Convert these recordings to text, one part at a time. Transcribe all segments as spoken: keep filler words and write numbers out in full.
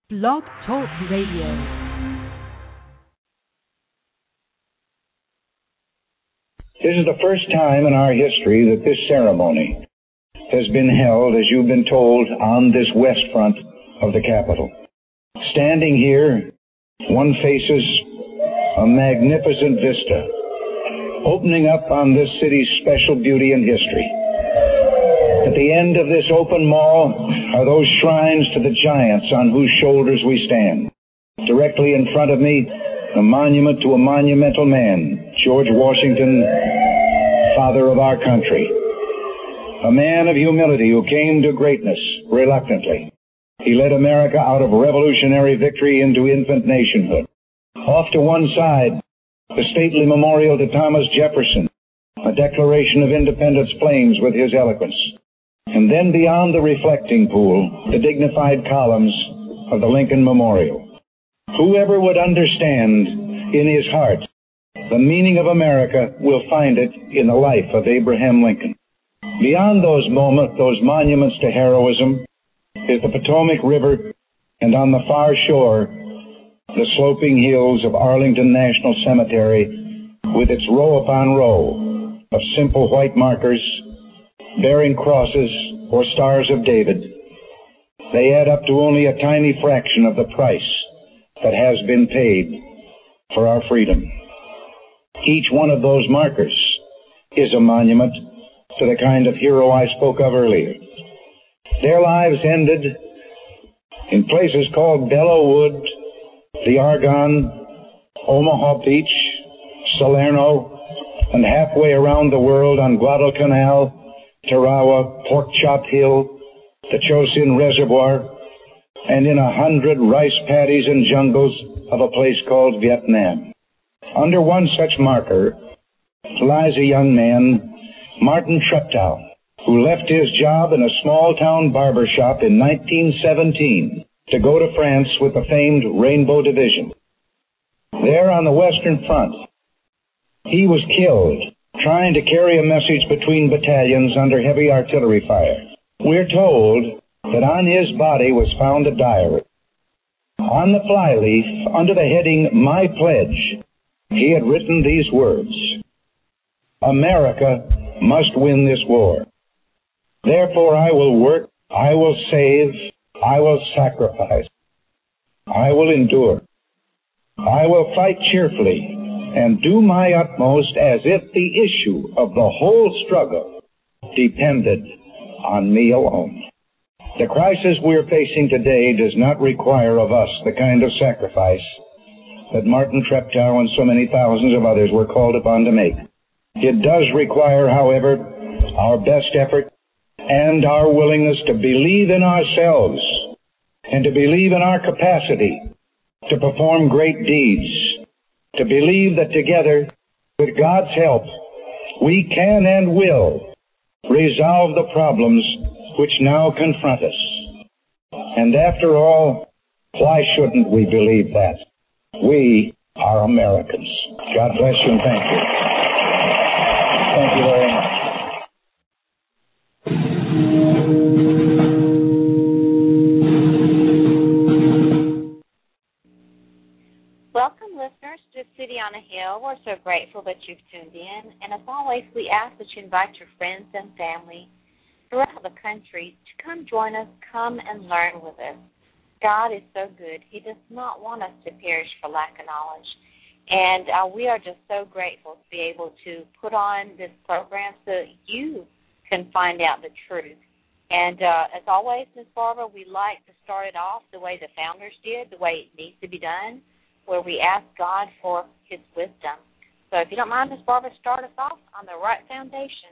Blog Talk Radio. This is the first time in our history that this ceremony has been held, as you've been told, on this west front of the Capitol. Standing here, one faces a magnificent vista, opening up on this city's special beauty and history. At the end of this open mall are those shrines to the giants on whose shoulders we stand. Directly in front of me, a monument to a monumental man, George Washington, father of our country. A man of humility who came to greatness reluctantly. He led America out of revolutionary victory into infant nationhood. Off to one side, the stately memorial to Thomas Jefferson, a Declaration of Independence flames with his eloquence. And then beyond the reflecting pool, the dignified columns of the Lincoln Memorial. Whoever would understand in his heart the meaning of America will find it in the life of Abraham Lincoln. Beyond those moments, those monuments to heroism, is the Potomac River, and on the far shore, the sloping hills of Arlington National Cemetery, with its row upon row of simple white markers bearing crosses or stars of David. They add up to only a tiny fraction of the price that has been paid for our freedom. Each one of those markers is a monument to the kind of hero I spoke of earlier. Their lives ended in places called Belleau Wood, the Argonne, Omaha Beach, Salerno, and halfway around the world on Guadalcanal, Tarawa, Pork Chop Hill, the Chosin Reservoir, and in a hundred rice paddies and jungles of a place called Vietnam. Under one such marker lies a young man, Martin Treptow, who left his job in a small-town barber shop in nineteen seventeen to go to France with the famed Rainbow Division. There on the Western Front, he was killed trying to carry a message between battalions under heavy artillery fire. We're told that on his body was found a diary. On the flyleaf, under the heading, My Pledge, he had written these words: America must win this war. Therefore I will work, I will save, I will sacrifice, I will endure. I will fight cheerfully and do my utmost as if the issue of the whole struggle depended on me alone. The crisis we're facing today does not require of us the kind of sacrifice that Martin Treptow and so many thousands of others were called upon to make. It does require, however, our best effort and our willingness to believe in ourselves and to believe in our capacity to perform great deeds, to believe that together, with God's help, we can and will resolve the problems which now confront us. And after all, why shouldn't we believe that? We are Americans. God bless you and thank you. Thank you very much. Welcome, listeners, to City on a Hill. We're so grateful that you've tuned in. And as always, we ask that you invite your friends and family throughout the country to come join us, come and learn with us. God is so good. He does not want us to perish for lack of knowledge. And uh, we are just so grateful to be able to put on this program so that you can find out the truth. And uh, as always, Miz Barbara, we like to start it off the way the founders did, the way it needs to be done, where we ask God for his wisdom. So if you don't mind, Miz Barbara, start us off on the right foundation.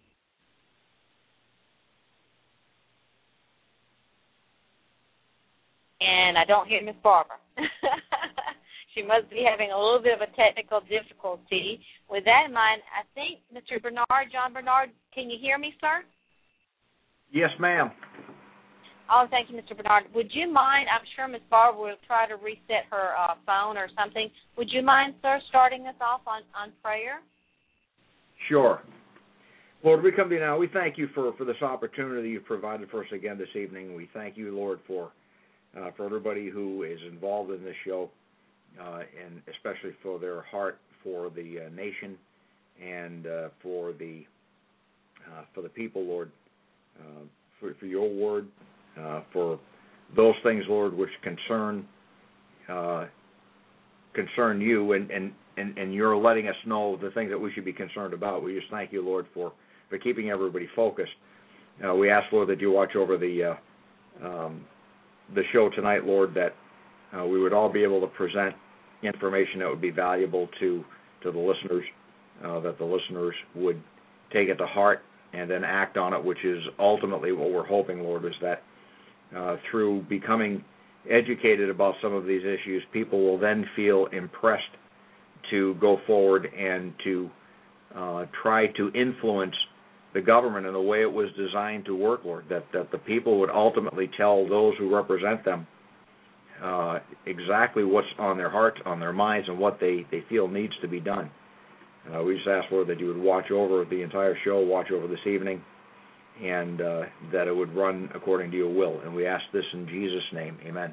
And I don't hear Miss Barbara. She must be having a little bit of a technical difficulty. With that in mind, I think Mister Bernard, John Bernard, can you hear me, sir? Yes, ma'am. Oh, thank you, Mister Bernard. Would you mind, I'm sure Miss Barbara will try to reset her uh, phone or something. Would you mind, sir, starting us off on, on prayer? Sure. Lord, we come to you now. We thank you for, for this opportunity you've provided for us again this evening. We thank you, Lord, for uh, for everybody who is involved in this show, uh, and especially for their heart for the uh, nation and uh, for the uh, for the people, Lord, uh, for, for your word, uh, for those things, Lord, which concern uh, concern you, and, and, and, and you're letting us know the things that we should be concerned about. We just thank you, Lord, for, for keeping everybody focused. Uh, we ask, Lord, that you watch over the uh, um, the show tonight, Lord, that uh, we would all be able to present information that would be valuable to to the listeners, uh, that the listeners would take it to heart and then act on it, which is ultimately what we're hoping, Lord, is that uh, through becoming educated about some of these issues, people will then feel impressed to go forward and to uh, try to influence the government in the way it was designed to work, Lord, that, that the people would ultimately tell those who represent them uh, exactly what's on their hearts, on their minds, and what they, they feel needs to be done. Uh, we just ask, Lord, that you would watch over the entire show, watch over this evening, and uh, that it would run according to your will. And we ask this in Jesus' name. Amen.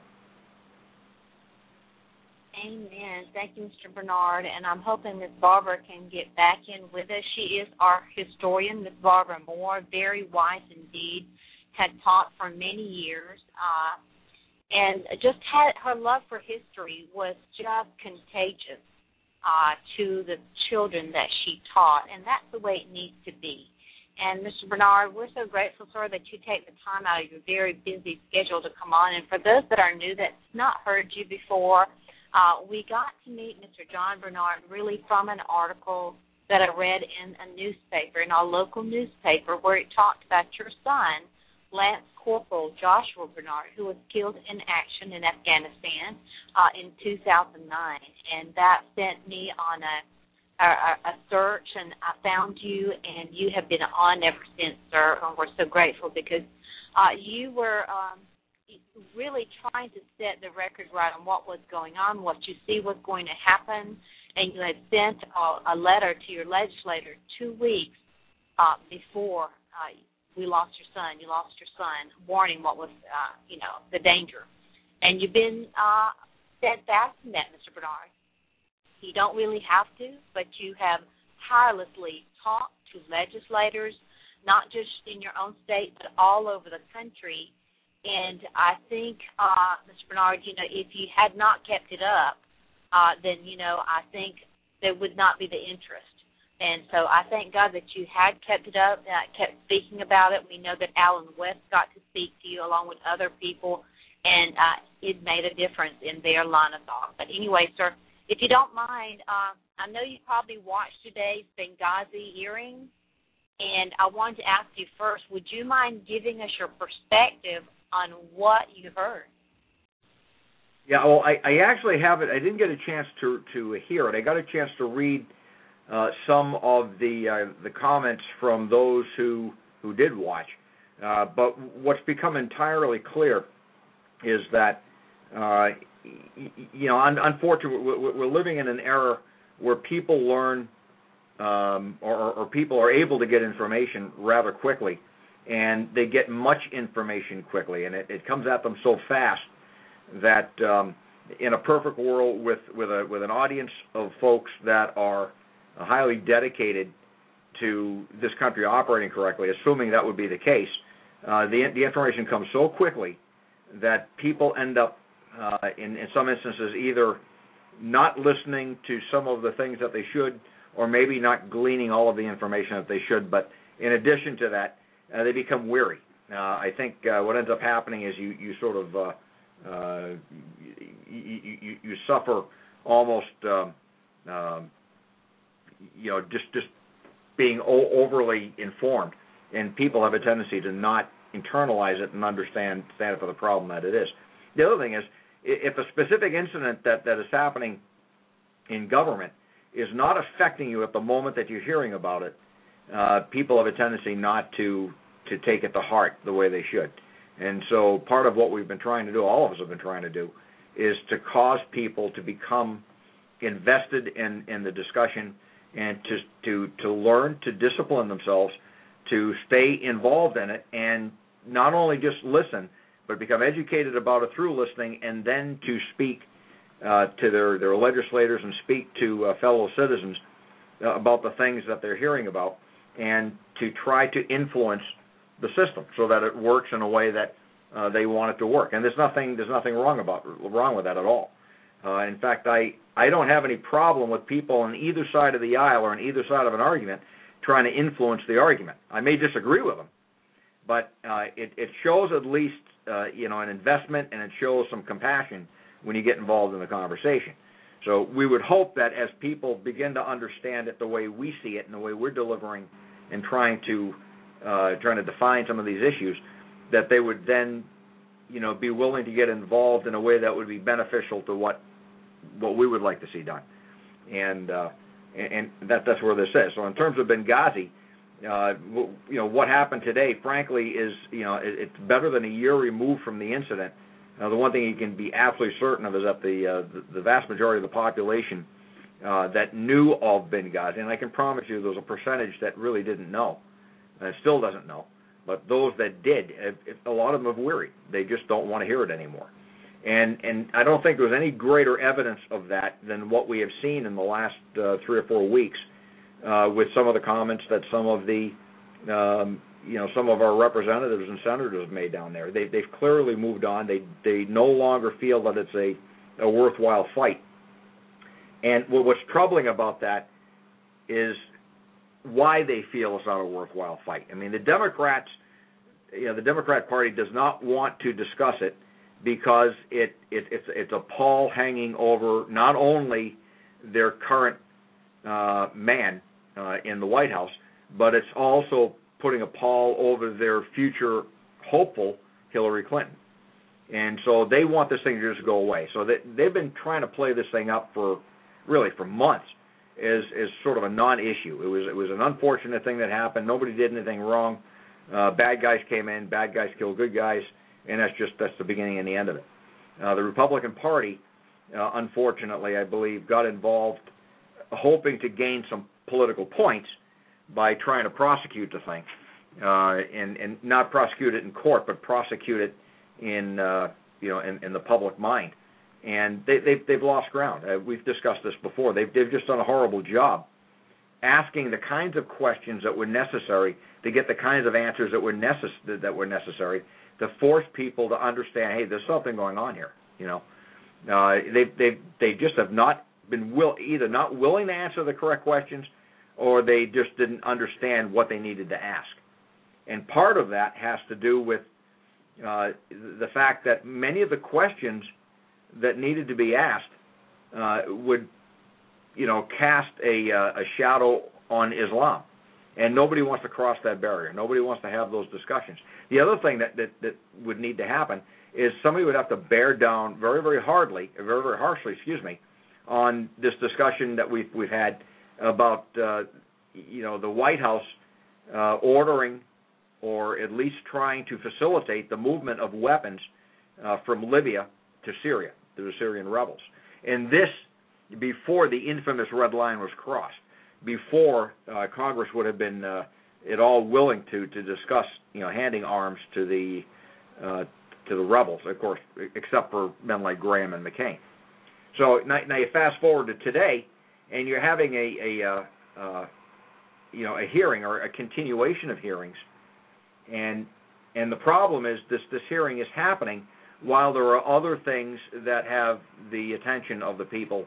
Amen. Thank you, Mister Bernard. And I'm hoping Miss Barbara can get back in with us. She is our historian, Miss Barbara Moore, very wise indeed, had taught for many years, uh, and just had her love for history was just contagious uh, to the children that she taught, and that's the way it needs to be. And Mister Bernard, we're so grateful, sir, that you take the time out of your very busy schedule to come on. And for those that are new, that's not heard you before, Uh, we got to meet Mister John Bernard really from an article that I read in a newspaper, in our local newspaper, where it talked about your son, Lance Corporal Joshua Bernard, who was killed in action in Afghanistan uh, in two thousand nine. And that sent me on a, a, a search, and I found you, and you have been on ever since, sir, and we're so grateful because uh, you were um, – really trying to set the record right on what was going on, what you see was going to happen, and you had sent a, a letter to your legislator two weeks uh, before uh, we lost your son. You lost your son, warning what was, uh, you know, the danger. And you've been uh, steadfast in that, Mister Bernard. You don't really have to, but you have tirelessly talked to legislators, not just in your own state, but all over the country. And I think, uh, Mister Bernard, you know, if you had not kept it up, uh, then, you know, I think there would not be the interest. And so I thank God that you had kept it up, and I kept speaking about it. We know that Alan West got to speak to you along with other people, and uh, it made a difference in their line of thought. But anyway, sir, if you don't mind, uh, I know you probably watched today's Benghazi hearing, and I wanted to ask you first, would you mind giving us your perspective on what you heard? Yeah, well, I, I actually have it. I didn't get a chance to, to hear it. I got a chance to read uh, some of the uh, the comments from those who who did watch. Uh, but what's become entirely clear is that, uh, you know, un- unfortunately, we're living in an era where people learn um, or, or people are able to get information rather quickly. And they get much information quickly, and it, it comes at them so fast that um, in a perfect world with, with, a, with an audience of folks that are highly dedicated to this country operating correctly, assuming that would be the case, uh, the, the information comes so quickly that people end up, uh, in, in some instances, either not listening to some of the things that they should, or maybe not gleaning all of the information that they should. But in addition to that, Uh, they become weary. Uh, I think uh, what ends up happening is you, you sort of uh, uh, you, you, you suffer almost um, um, you know just just being o- overly informed, and people have a tendency to not internalize it and understand stand for the problem that it is. The other thing is, if a specific incident that, that is happening in government is not affecting you at the moment that you're hearing about it, uh, people have a tendency not to to take it to heart the way they should. And so part of what we've been trying to do, all of us have been trying to do, is to cause people to become invested in, in the discussion and to, to, to learn to discipline themselves, to stay involved in it, and not only just listen, but become educated about it through listening, and then to speak uh, to their, their legislators and speak to uh, fellow citizens uh, about the things that they're hearing about, and to try to influence the system so that it works in a way that uh, they want it to work. And there's nothing there's nothing wrong about wrong with that at all. Uh, in fact, I, I don't have any problem with people on either side of the aisle or on either side of an argument trying to influence the argument. I may disagree with them, but uh, it, it shows at least uh, you know an investment, and it shows some compassion when you get involved in the conversation. So we would hope that as people begin to understand it the way we see it and the way we're delivering and trying to uh, trying to define some of these issues, that they would then you know be willing to get involved in a way that would be beneficial to what what we would like to see done. And uh, and that that's where this is. So in terms of Benghazi, uh, you know what happened today, frankly, is you know it, it's better than a year removed from the incident. Uh, the one thing you can be absolutely certain of is that the uh, the, the vast majority of the population uh, that knew of Benghazi, and I can promise you there was a percentage that really didn't know, and still doesn't know, but those that did, it, it, a lot of them have wearied. They just don't want to hear it anymore. And and I don't think there's any greater evidence of that than what we have seen in the last uh, three or four weeks uh, with some of the comments that some of the um, you know some of our representatives and senators have made down there. They, they've clearly moved on. They they no longer feel that it's a, a worthwhile fight. And what, what's troubling about that is why they feel it's not a worthwhile fight. I mean, the Democrats, you know, the Democrat Party does not want to discuss it because it, it it's it's a pall hanging over not only their current uh, man uh, in the White House, but it's also putting a pall over their future hopeful Hillary Clinton. And so they want this thing to just go away. So they, they've been trying to play this thing up for really for months as, as sort of a non-issue. It was it was an unfortunate thing that happened. Nobody did anything wrong. Uh, bad guys came in. Bad guys killed good guys. And that's just that's the beginning and the end of it. Uh, the Republican Party, uh, unfortunately, I believe, got involved hoping to gain some political points by trying to prosecute the thing, uh, and and not prosecute it in court, but prosecute it in uh, you know in, in the public mind. And they, they've they've lost ground. Uh, we've discussed this before. They've they've just done a horrible job asking the kinds of questions that were necessary to get the kinds of answers that were necess- that were necessary to force people to understand, hey, there's something going on here. You know, uh, they they they just have not been will either not willing to answer the correct questions, or they just didn't understand what they needed to ask. And part of that has to do with uh, the fact that many of the questions that needed to be asked uh, would, you know, cast a, uh, a shadow on Islam. And nobody wants to cross that barrier. Nobody wants to have those discussions. The other thing that, that, that would need to happen is somebody would have to bear down very, very hardly, very, very harshly, excuse me, on this discussion that we've, we've had about, uh, you know, the White House uh, ordering or at least trying to facilitate the movement of weapons uh, from Libya to Syria, to the Syrian rebels. And this before the infamous red line was crossed, before uh, Congress would have been uh, at all willing to, to discuss, you know, handing arms to the uh, to the rebels, of course, except for men like Graham and McCain. So now, now you fast forward to today, and you're having a, a uh, uh, you know a hearing or a continuation of hearings, and and the problem is this this hearing is happening while there are other things that have the attention of the people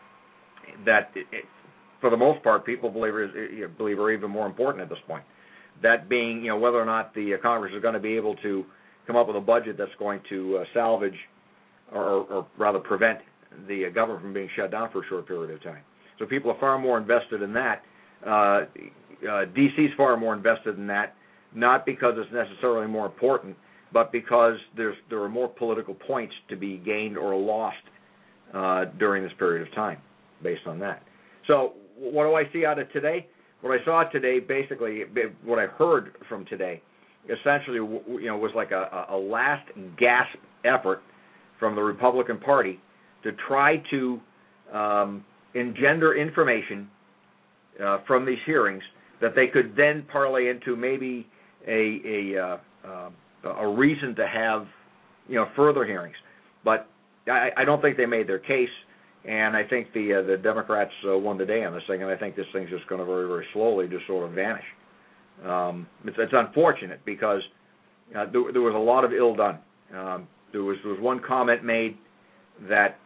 that, it, it, for the most part, people believe are, believe are even more important at this point. That being, you know, whether or not the Congress is going to be able to come up with a budget that's going to uh, salvage or, or rather prevent the government from being shut down for a short period of time. So people are far more invested in that. Uh, uh, D C is far more invested in that, not because it's necessarily more important, but because there's there are more political points to be gained or lost uh, during this period of time based on that. So what do I see out of today? What I saw today, basically, what I heard from today, essentially, you know, was like a, a last gasp effort from the Republican Party to try to um, engender information uh, from these hearings that they could then parlay into maybe a a, uh, uh, a reason to have you know, further hearings. But I, I don't think they made their case, and I think the uh, the Democrats uh, won the day on this thing, and I think this thing's just going to very, very slowly just sort of vanish. Um, it's, it's unfortunate because uh, there, there was a lot of ill done. Um, there was there was one comment made that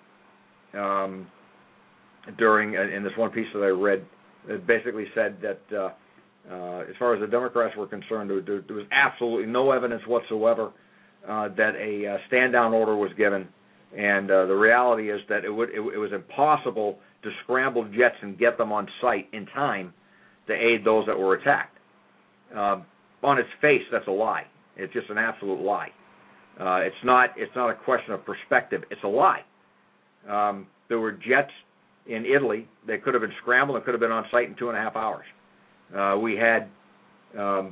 um, during uh, in this one piece that I read, it basically said that uh, uh, as far as the Democrats were concerned, there, there, there was absolutely no evidence whatsoever uh, that a uh, stand-down order was given, and uh, the reality is that it would it, it was impossible to scramble jets and get them on site in time to aid those that were attacked. Uh, on its face, that's a lie. It's just an absolute lie. Uh, it's not. It's not a question of perspective. It's a lie. Um, there were jets in Italy that could have been scrambled and could have been on site in two and a half hours. Uh, we had um,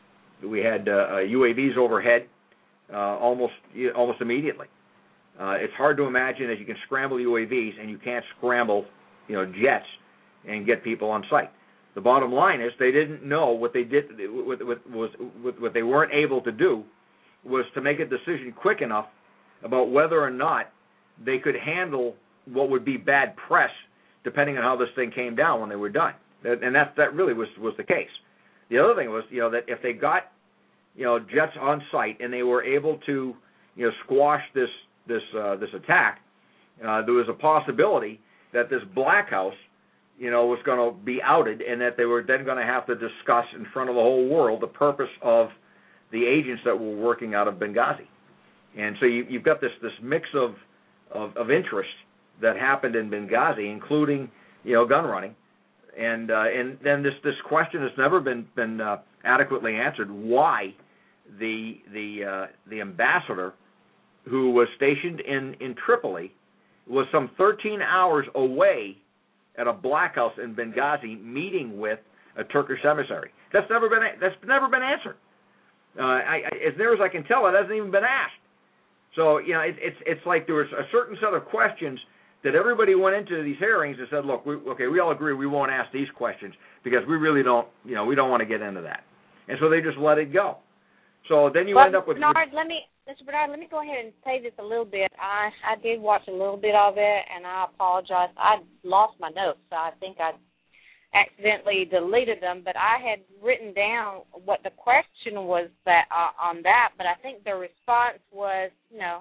we had uh, U A Vs overhead uh, almost almost immediately. Uh, it's hard to imagine that you can scramble U A Vs and you can't scramble, you know, jets and get people on site. The bottom line is they didn't know what they did. What, what, was, what they weren't able to do was to make a decision quick enough about whether or not they could handle what would be bad press, depending on how this thing came down when they were done. And that that really was was the case. The other thing was, you know, that if they got, you know, jets on site and they were able to, you know, squash this this uh, this attack, uh, there was a possibility that this Black House, you know, was going to be outed, and that they were then going to have to discuss in front of the whole world the purpose of the agents that were working out of Benghazi. And so you, you've got this this mix of, of of interests that happened in Benghazi, including, you know, gun running, and uh, and then this this question has never been been uh, adequately answered: why the the uh, the ambassador who was stationed in in Tripoli was some thirteen hours away at a Black House in Benghazi meeting with a Turkish emissary. That's never been that's never been answered. Uh, I, I, as near as I can tell, it hasn't even been asked. So, you know, it, it's it's like there was a certain set of questions that everybody went into these hearings and said, look, we, okay, we all agree we won't ask these questions because we really don't, you know, we don't want to get into that. And so they just let it go. So then you well, end up with... Bernard, let me, Mister Bernard, let me go ahead and say this a little bit. I, I did watch a little bit of it, and I apologize. I lost my notes, so I think I accidentally deleted them, but I had written down what the question was that uh, on that, but I think the response was, you know,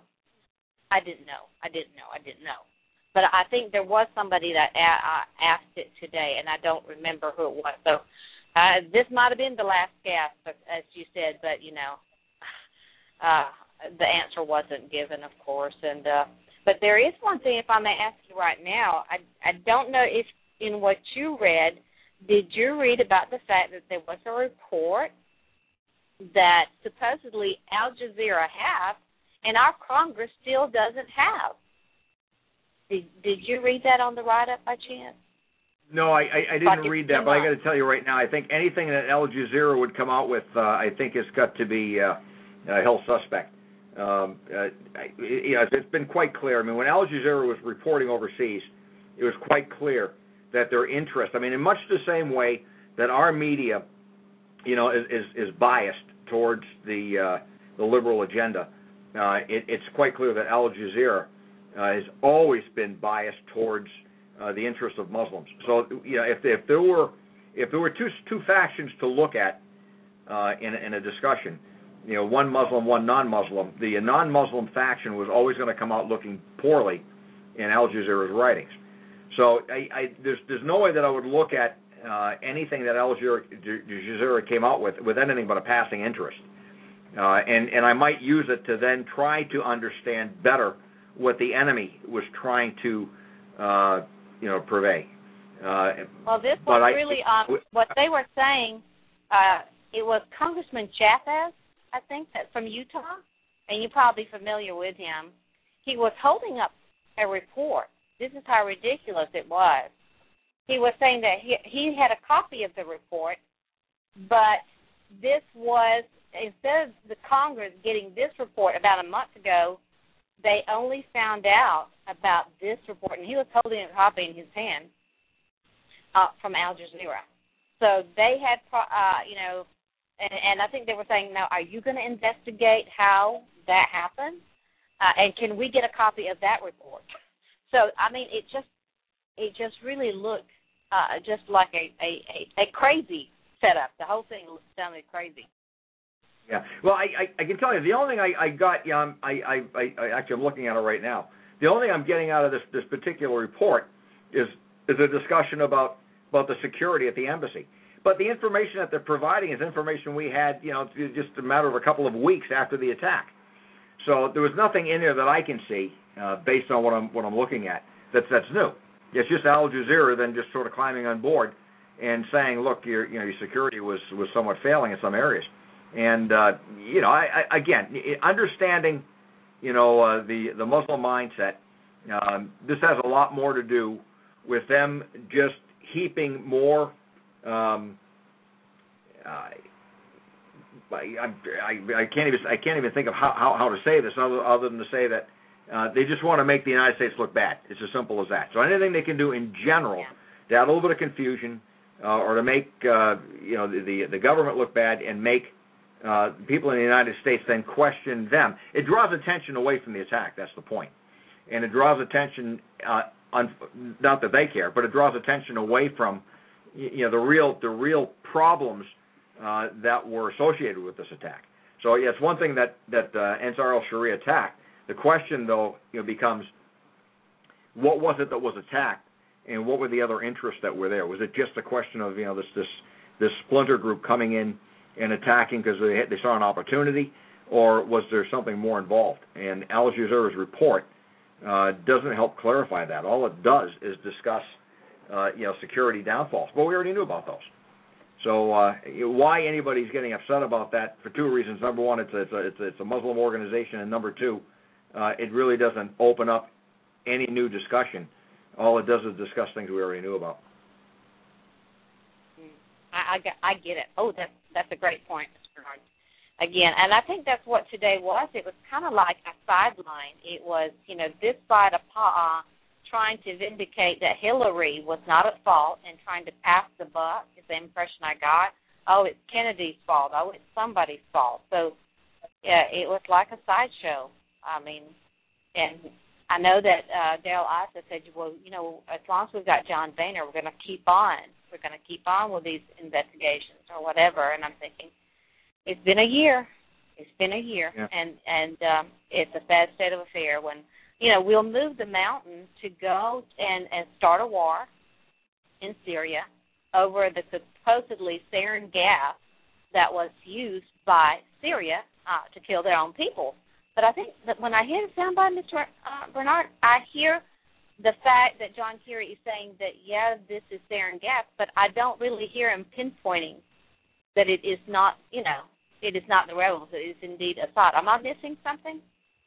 I didn't know. I didn't know. I didn't know. But I think there was somebody that a- uh, asked it today, and I don't remember who it was. So uh, this might have been the last gasp, as you said, but, you know, uh, the answer wasn't given, of course. And uh, but there is one thing, if I may ask you right now. I, I don't know if in what you read, did you read about the fact that there was a report that supposedly Al Jazeera have and our Congress still doesn't have? Did, did you read that on the write-up by chance? No, I, I, I didn't read that, but I got to tell you right now, I think anything that Al Jazeera would come out with, uh, I think has got to be uh, uh, held suspect. Um, uh, I, you know, it's been quite clear. I mean, when Al Jazeera was reporting overseas, it was quite clear that their interest, I mean, in much the same way that our media, you know, is, is, is biased towards the uh, the liberal agenda, uh, it, it's quite clear that Al Jazeera uh, has always been biased towards uh, the interest of Muslims. So, you know, if, if there were if there were two two factions to look at uh, in, in a discussion, you know, one Muslim, one non-Muslim, the non-Muslim faction was always going to come out looking poorly in Al Jazeera's writings. So I, I, there's there's no way that I would look at uh, anything that Al Jazeera came out with with anything but a passing interest, uh, and and I might use it to then try to understand better what the enemy was trying to uh, you know purvey. Uh, well, this was I, really um, what they were saying. Uh, it was Congressman Chavez, I think, that from Utah, and you're probably familiar with him. He was holding up a report. This is how ridiculous it was. He was saying that he he had a copy of the report, but this was, instead of the Congress getting this report about a month ago, they only found out about this report, and he was holding a copy in his hand uh, from Al Jazeera. So they had, uh, you know, and, and I think they were saying, now, are you going to investigate how that happened? Uh, and can we get a copy of that report? So, I mean, it just it just really looked uh, just like a, a, a, a crazy setup. The whole thing sounded crazy. Yeah. Well, I, I, I can tell you, the only thing I, I got, yeah, I'm, I, I, I, actually I'm looking at it right now. The only thing I'm getting out of this, this particular report is is a discussion about, about the security at the embassy. But the information that they're providing is information we had, you know, just a matter of a couple of weeks after the attack. So there was nothing in there that I can see, uh, based on what I'm what I'm looking at, that's that's new. It's just Al Jazeera then just sort of climbing on board and saying, look, your you know your security was, was somewhat failing in some areas. And uh, you know, I, I, again, understanding, you know, uh, the the Muslim mindset, um, this has a lot more to do with them just heaping more. Um, uh, I, I, I can't even I can't even think of how, how, how to say this other, other than to say that uh, they just want to make the United States look bad. It's as simple as that. So anything they can do in general to add a little bit of confusion uh, or to make uh, you know the, the the government look bad and make uh, people in the United States then question them. It draws attention away from the attack. That's the point, and it draws attention uh, on, not that they care, but it draws attention away from you know the real the real problems uh, that were associated with this attack. So yeah, it's one thing that that uh, Ansar al-Sharia attacked. The question, though, you know, becomes what was it that was attacked, and what were the other interests that were there? Was it just a question of you know this this this splinter group coming in and attacking because they they saw an opportunity, or was there something more involved? And Al Jazeera's report uh, doesn't help clarify that. All it does is discuss uh, you know security downfalls. But we already knew about those. So uh, why anybody's getting upset about that for two reasons. Number one, it's a, it's a, it's a, it's a Muslim organization, and number two, uh, it really doesn't open up any new discussion. All it does is discuss things we already knew about. I, I, I get it. Oh, that's, that's a great point, Mister Bernard. Again, and I think that's what today was. It was kind of like a sideline. It was, you know, this side of Pa'a trying to vindicate that Hillary was not at fault and trying to pass the buck is the impression I got. Oh, it's Kennedy's fault. Oh, it's somebody's fault. So, yeah, it was like a sideshow. I mean, and I know that uh, Dale Issa said, well, you know, as long as we've got John Boehner, we're going to keep on. We're going to keep on with these investigations or whatever. And I'm thinking, it's been a year. It's been a year. Yeah. And, and um, it's a sad state of affair when, you know, we'll move the mountain to go and, and start a war in Syria over the supposedly sarin gas that was used by Syria uh, to kill their own people. But I think that when I hear the soundbite, Mister Uh, Bernard, I hear the fact that John Kerry is saying that, yeah, this is sarin gas, but I don't really hear him pinpointing that it is not, you know, it is not the rebels. It is indeed Assad. Am I missing something?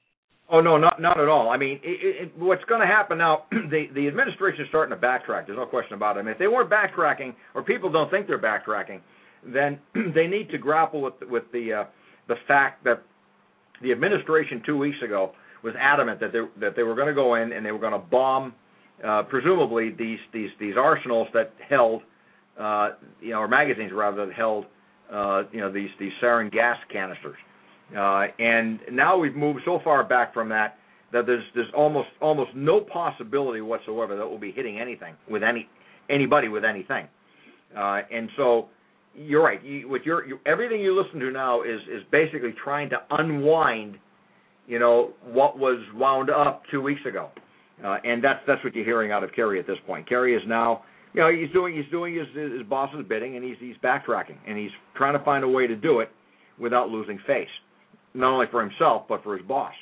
Oh, no, not not at all. I mean, it, it, what's going to happen now, the, the administration is starting to backtrack. There's no question about it. I mean, if they weren't backtracking, or people don't think they're backtracking, then they need to grapple with, with the uh, the fact that the administration two weeks ago was adamant that they, that they were going to go in and they were going to bomb, uh, presumably, these, these, these arsenals that held, uh, you know, or magazines, rather, that held, uh, you know, these, these sarin gas canisters. Uh, and now we've moved so far back from that that there's there's almost almost no possibility whatsoever that we'll be hitting anything with any anybody with anything. Uh, and so you're right. You, with your you, everything you listen to now is is basically trying to unwind, you know, what was wound up two weeks ago. Uh, and that's that's what you're hearing out of Kerry at this point. Kerry is now, you know, he's doing he's doing his his boss's bidding, and he's he's backtracking, and he's trying to find a way to do it without losing face. Not only for himself, but for his boss.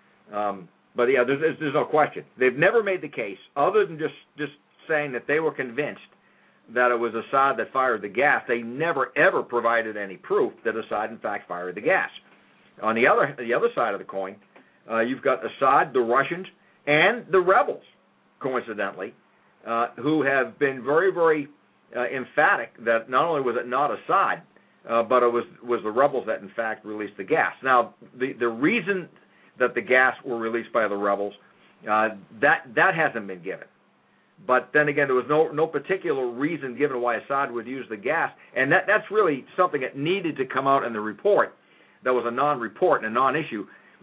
Um, but, yeah, there's, there's no question. They've never made the case, other than just, just saying that they were convinced that it was Assad that fired the gas. They never, ever provided any proof that Assad, in fact, fired the gas. On the other, the other side of the coin, uh, you've got Assad, the Russians, and the rebels, coincidentally, uh, who have been very, very uh, emphatic that not only was it not Assad, Uh, but it was was the rebels that, in fact, released the gas. Now, the, the reason that the gas were released by the rebels, uh, that that hasn't been given. But then again, there was no no particular reason given why Assad would use the gas, and that, that's really something that needed to come out in the report. That was a non-report and a non-issue,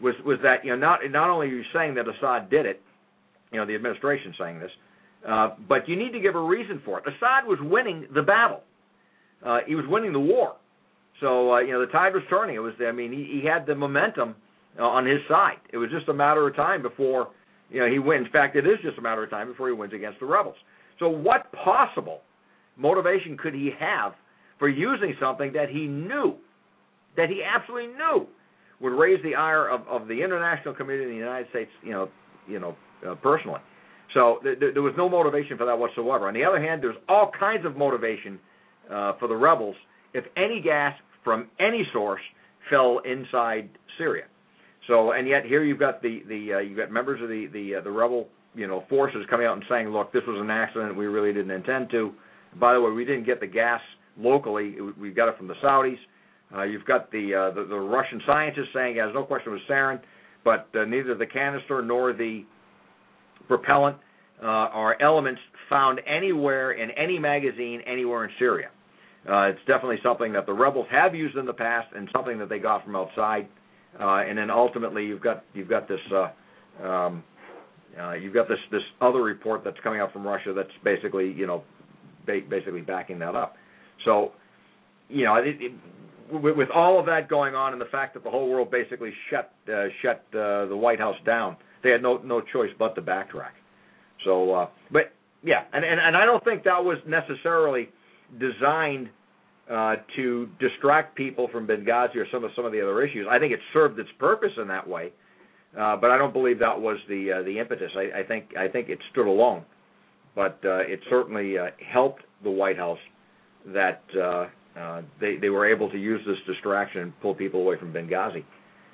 was was that, you know, not not only are you saying that Assad did it, you know, the administration saying this, uh, but you need to give a reason for it. Assad was winning the battle. Uh, he was winning the war. So, uh, you know, the tide was turning. It was, I mean, he, he had the momentum uh, on his side. It was just a matter of time before, you know, he wins. In fact, it is just a matter of time before he wins against the rebels. So what possible motivation could he have for using something that he knew, that he absolutely knew, would raise the ire of, of the international community in the United States, you know, you know, uh, personally. So th- th- there was no motivation for that whatsoever. On the other hand, there's all kinds of motivation uh, for the rebels if any gas from any source fell inside Syria. So, and yet here you've got the the uh, you've got members of the the uh, the rebel, you know, forces coming out and saying, look, this was an accident. We really didn't intend to. By the way, we didn't get the gas locally. We got it from the Saudis. Uh, you've got the, uh, the the Russian scientists saying, yeah, there's no question it was sarin, but uh, neither the canister nor the propellant uh, are elements found anywhere in any magazine anywhere in Syria. Uh, it's definitely something that the rebels have used in the past and something that they got from outside. Uh, and then ultimately, you've got you've got this uh, um, uh, you've got this this other report that's coming out from Russia that's basically you know ba- basically backing that up. So you know it, it, with, with all of that going on and the fact that the whole world basically shut uh, shut uh, the White House down, they had no no choice but to backtrack. So, uh, but yeah, and, and and I don't think that was necessarily designed uh, to distract people from Benghazi or some of some of the other issues. I think it served its purpose in that way, uh, but I don't believe that was the uh, the impetus. I, I think I think it stood alone, but uh, it certainly uh, helped the White House that uh, uh, they they were able to use this distraction and pull people away from Benghazi.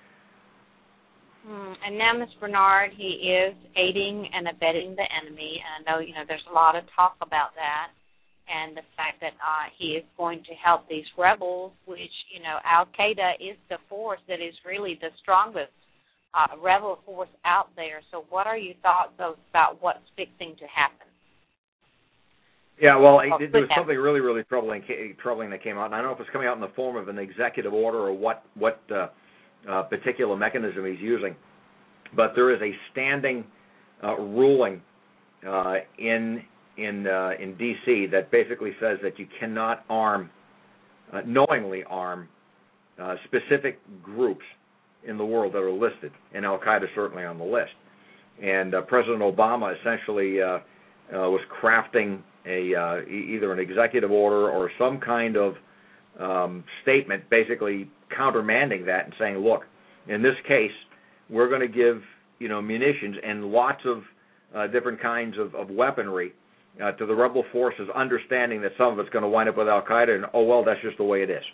Mm, and now, Mister Bernard, he is aiding and abetting the enemy. And I know, you know, there's a lot of talk about that, and the fact that uh, he is going to help these rebels, which, you know, Al-Qaeda is the force that is really the strongest uh, rebel force out there. So what are your thoughts about what's fixing to happen? Yeah, well, it, there was something really, really troubling, troubling that came out, and I don't know if it's coming out in the form of an executive order or what, what uh, uh, particular mechanism he's using, but there is a standing uh, ruling uh, in in uh, in D C that basically says that you cannot arm, uh, knowingly arm, uh, specific groups in the world that are listed, and Al-Qaeda is certainly on the list. And uh, President Obama essentially uh, uh, was crafting a uh, e- either an executive order or some kind of um, statement basically countermanding that and saying, look, in this case, we're going to give, you know, munitions and lots of uh, different kinds of, of weaponry uh, to the rebel forces, understanding that some of it's going to wind up with Al-Qaeda, and, oh, well, that's just the way it is.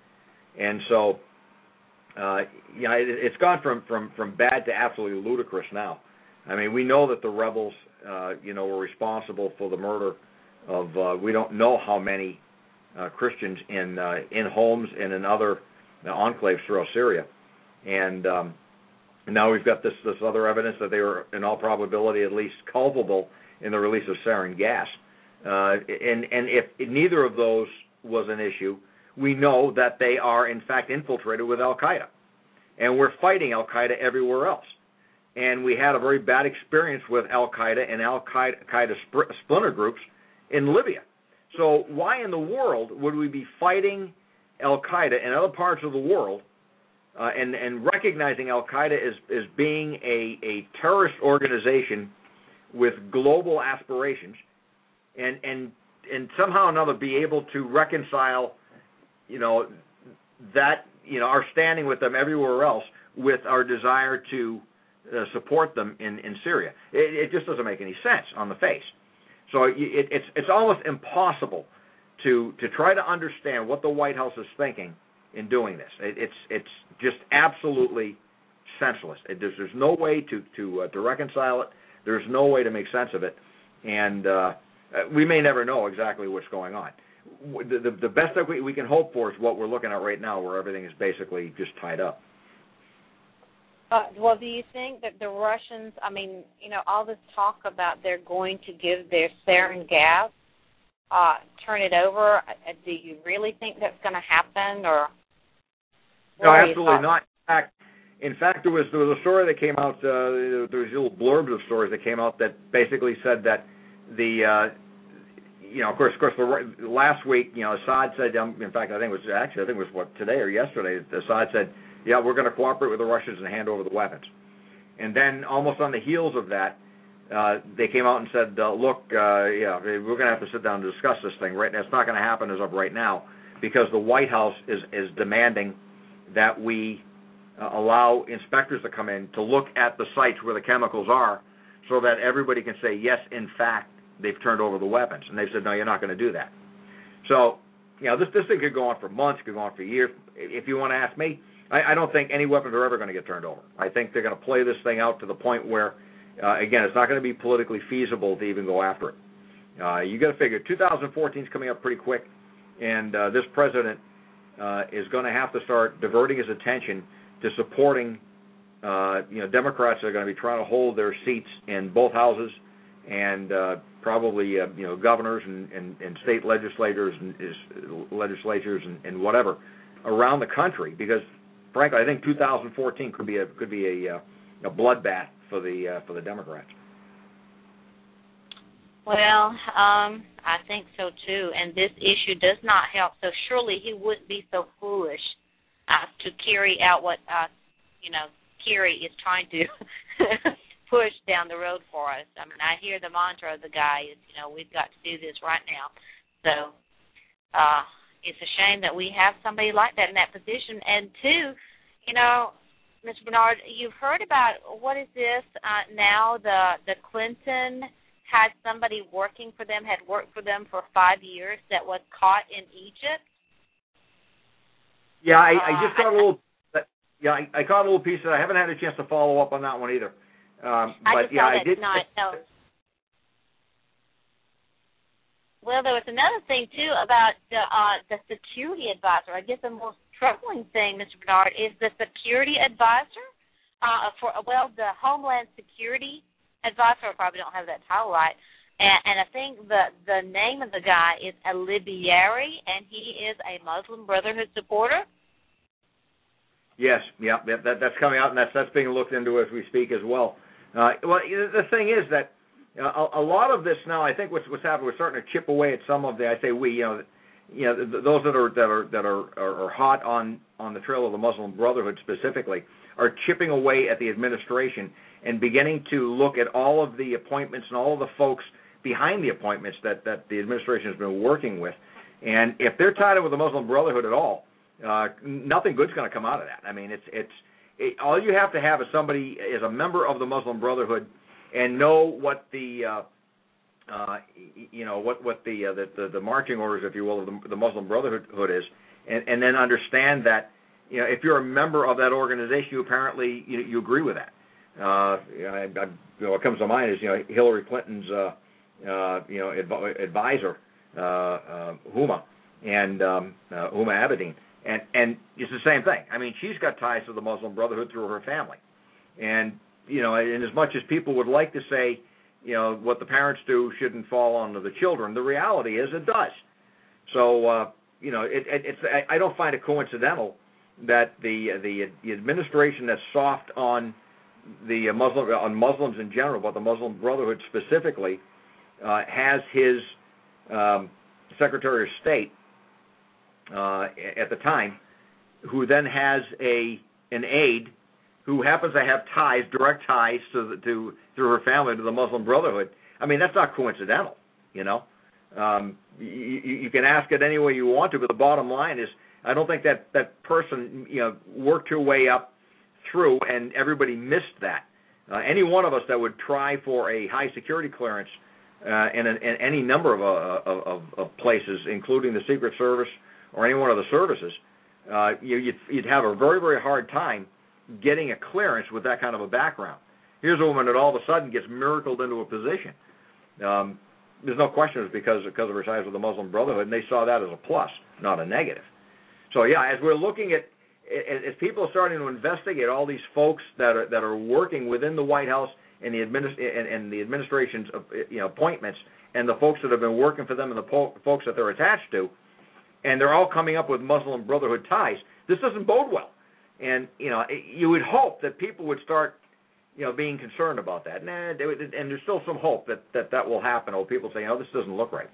And so, uh, you know, it, it's gone from, from, from bad to absolutely ludicrous now. I mean, we know that the rebels, uh, you know, were responsible for the murder of, uh, we don't know how many uh, Christians in uh, in Homs and in other uh, enclaves throughout Syria. And um, now we've got this, this other evidence that they were, in all probability, at least culpable in the release of sarin gas. Uh, and, and if neither of those was an issue, we know that they are, in fact, infiltrated with Al-Qaeda. And we're fighting Al-Qaeda everywhere else. And we had a very bad experience with Al-Qaeda and Al-Qaeda sp- splinter groups in Libya. So why in the world would we be fighting Al-Qaeda in other parts of the world uh, and, and recognizing Al-Qaeda as, as being a, a terrorist organization with global aspirations and, and, and somehow or another be able to reconcile, you know, that, you know, our standing with them everywhere else with our desire to uh, support them in, in Syria? It, it just doesn't make any sense on the face. So it, it's it's almost impossible to to try to understand what the White House is thinking in doing this. It, it's it's just absolutely senseless. It, there's, there's no way to to uh, to reconcile it. There's no way to make sense of it, and uh, we may never know exactly what's going on. The, the, the best that we, we can hope for is what we're looking at right now, where everything is basically just tied up. Uh, well, do you think that the Russians, I mean, you know, all this talk about they're going to give their sarin gas, uh, turn it over, uh, do you really think that's going to happen? Or No, absolutely not. In fact, In fact, there was there was a story that came out. Uh, there was little blurbs of stories that came out that basically said that the, uh, you know, of course, of course, the, last week, you know, Assad said. Um, in fact, I think it was actually, I think it was what today or yesterday. Assad said, "Yeah, we're going to cooperate with the Russians and hand over the weapons." And then, almost on the heels of that, uh, they came out and said, uh, "Look, uh, yeah, we're going to have to sit down and discuss this thing. Right, it's not going to happen as of right now, because the White House is is demanding that we." Uh, allow inspectors to come in to look at the sites where the chemicals are so that everybody can say, yes, in fact, they've turned over the weapons. And they've said, no, you're not going to do that. So, you know, this, this thing could go on for months, could go on for years. If you want to ask me, I, I don't think any weapons are ever going to get turned over. I think they're going to play this thing out to the point where, uh, again, it's not going to be politically feasible to even go after it. Uh, you got to figure, two thousand fourteen is coming up pretty quick, and uh, this president uh, is going to have to start diverting his attention to supporting, uh, you know, Democrats that are going to be trying to hold their seats in both houses, and uh, probably, uh, you know, governors and, and, and state legislators and is, legislatures and, and whatever around the country. Because, frankly, I think two thousand fourteen could be a could be a, a bloodbath for the uh, for the Democrats. Well, um, I think so too, and this issue does not help. So surely he wouldn't be so foolish Uh, to carry out what, uh, you know, Kerry is trying to push down the road for us. I mean, I hear the mantra of the guy is, you know, we've got to do this right now. So uh, it's a shame that we have somebody like that in that position. And, two, you know, Mister Bernard, you've heard about, what is this uh, now, the, the Clinton had somebody working for them, had worked for them for five years that was caught in Egypt. Yeah, I, I just caught a little. Yeah, I, I caught a little piece of it. I haven't had a chance to follow up on that one either. Um, I but just yeah, saw I that did. tonight. No. Well, there was another thing too about the uh, the security advisor. I guess the most troubling thing, Mister Bernard, is the security advisor uh, for well, the Homeland Security advisor. I probably don't have that title right. And, and I think the the name of the guy is Alibiari, and he is a Muslim Brotherhood supporter. Yes, yeah, that, that's coming out, and that's that's being looked into as we speak as well. Uh, well, the thing is that uh, a, a lot of this now, I think what's what's happening, we're starting to chip away at some of the. I say we, you know, you know, those that are that are that are, are, are hot on on the trail of the Muslim Brotherhood specifically are chipping away at the administration and beginning to look at all of the appointments and all of the folks behind the appointments that, that the administration has been working with. And if they're tied in with the Muslim Brotherhood at all, uh, nothing good's going to come out of that. I mean, it's it's it, all you have to have is somebody is a member of the Muslim Brotherhood and know what the uh, uh, you know what what the, uh, the, the the marching orders, if you will, of the, the Muslim Brotherhood is, and, and then understand that, you know, if you're a member of that organization, you apparently you, you agree with that. Uh, you know, I, I, you know, what comes to mind is, you know, Hillary Clinton's uh, Uh, you know, adv- advisor, uh, uh, Huma, and um, uh, Huma Abedin, and and it's the same thing. I mean, she's got ties to the Muslim Brotherhood through her family, and you know, and as much as people would like to say, you know, what the parents do shouldn't fall onto the children, the reality is it does. So, uh, you know, it, it, it's I, I don't find it coincidental that the the, the administration that's soft on the Muslim on Muslims in general, but the Muslim Brotherhood specifically, Uh, has his um, Secretary of State uh, at the time, who then has a an aide who happens to have ties, direct ties to the, to through her family to the Muslim Brotherhood. I mean, that's not coincidental, you know. Um, you, you can ask it any way you want to, but the bottom line is, I don't think that that person, you know, worked her way up through, and everybody missed that. Uh, any one of us that would try for a high security clearance Uh, in, a, in any number of, uh, of, of places, including the Secret Service or any one of the services, uh, you, you'd, you'd have a very, very hard time getting a clearance with that kind of a background. Here's a woman that all of a sudden gets miracled into a position. Um, there's no question it's because, because of her ties with the Muslim Brotherhood, and they saw that as a plus, not a negative. So, yeah, as we're looking at, as people are starting to investigate all these folks that are, that are working within the White House and the administ- and, and the administration's you know appointments, and the folks that have been working for them, and the po- folks that they're attached to, and they're all coming up with Muslim Brotherhood ties. This doesn't bode well, And, you know, you would hope that people would start, you know, being concerned about that. Nah, they would, and there's still some hope that, that that will happen, or people say, oh, this doesn't look right.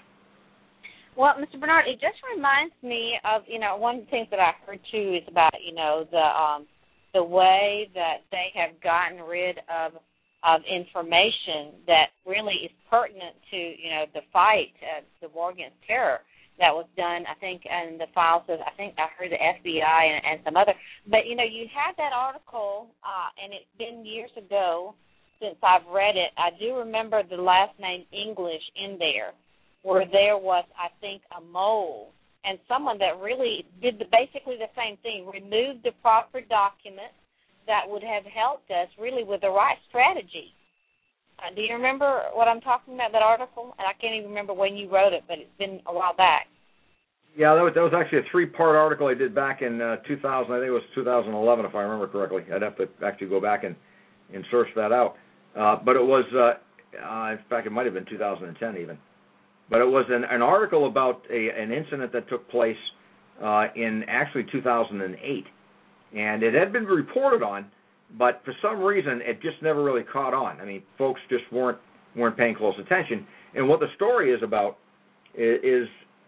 Well, Mister Bernard, it just reminds me of, you know, one of the things that I heard, too, is about, you know, the um, the way that they have gotten rid of of information that really is pertinent to, you know, the fight, uh, the war against terror that was done, I think, in the files of, I think I heard the F B I and, and some other. But, you know, you had that article, uh, and it's been years ago since I've read it. I do remember the last name English in there, where there was, I think, a mole, and someone that really did the, basically the same thing, removed the proper documents that would have helped us really with the right strategy. Uh, do you remember what I'm talking about, that article? And I can't even remember when you wrote it, but it's been a while back. Yeah, that was, that was actually a three-part article I did back in uh, two thousand. I think it was two thousand eleven, if I remember correctly. I'd have to actually go back and, and search that out. Uh, but it was, uh, uh, in fact, it might have been two thousand ten even. But it was an, an article about a, an incident that took place uh, in actually two thousand eight. And it had been reported on, but for some reason it just never really caught on. I mean, folks just weren't weren't paying close attention. And what the story is about is, is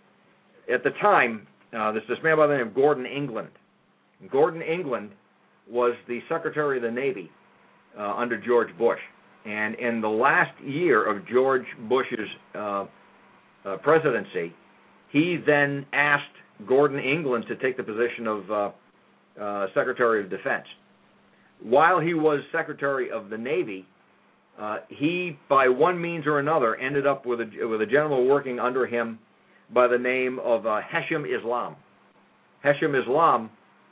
at the time, uh, there's this man by the name of Gordon England. Gordon England was the Secretary of the Navy uh, under George Bush. And in the last year of George Bush's uh, uh, presidency, he then asked Gordon England to take the position of uh, uh, Secretary of Defense. While he was Secretary of the Navy, uh, he, by one means or another, ended up with a, with a gentleman working under him by the name of uh, Hesham Islam. Hesham Islam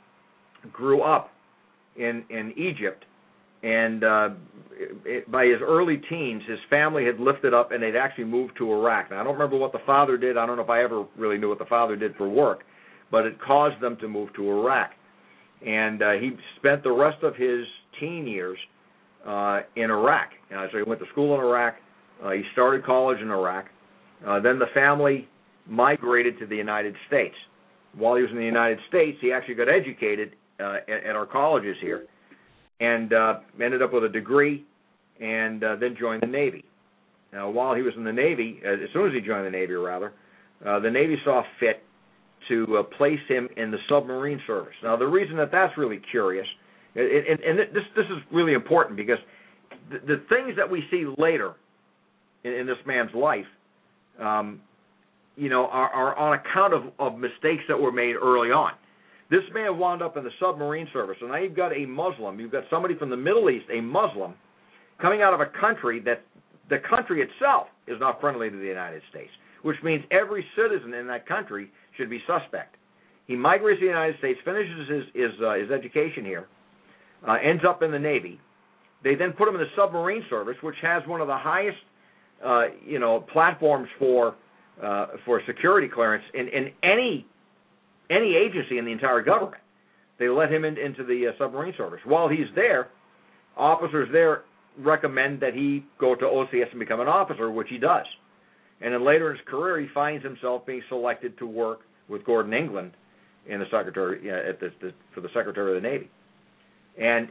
grew up in, in Egypt, and uh, it, by his early teens, his family had lifted up and they'd actually moved to Iraq. Now, I don't remember what the father did. I don't know if I ever really knew what the father did for work, but it caused them to move to Iraq. And uh, he spent the rest of his teen years uh, in Iraq. Uh, so he went to school in Iraq. Uh, he started college in Iraq. Uh, then the family migrated to the United States. While he was in the United States, he actually got educated uh, at, at our colleges here, and uh, ended up with a degree, and uh, then joined the Navy. Now, while he was in the Navy, as soon as he joined the Navy, rather, uh, the Navy saw fit to uh, place him in the submarine service. Now, the reason that that's really curious, and, and, and this this is really important, because the, the things that we see later in, in this man's life, um, you know, are, are on account of, of mistakes that were made early on. This man wound up in the submarine service, and now you've got a Muslim, you've got somebody from the Middle East, a Muslim, coming out of a country that the country itself is not friendly to the United States, which means every citizen in that country should be suspect. He migrates to the United States, finishes his his, uh, his education here, uh, ends up in the Navy. They then put him in the submarine service, which has one of the highest, uh, you know, platforms for uh, for security clearance in, in any any agency in the entire government. They let him in, into the uh, submarine service. While he's there, officers there recommend that he go to O C S and become an officer, which he does. And then later in his career, he finds himself being selected to work with Gordon England in the secretary you know, at the, the, for the Secretary of the Navy. And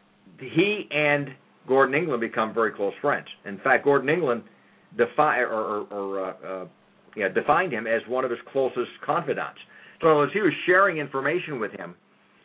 he and Gordon England become very close friends. In fact, Gordon England defi- or, or, or uh, uh, yeah, defined him as one of his closest confidants. So as he was sharing information with him,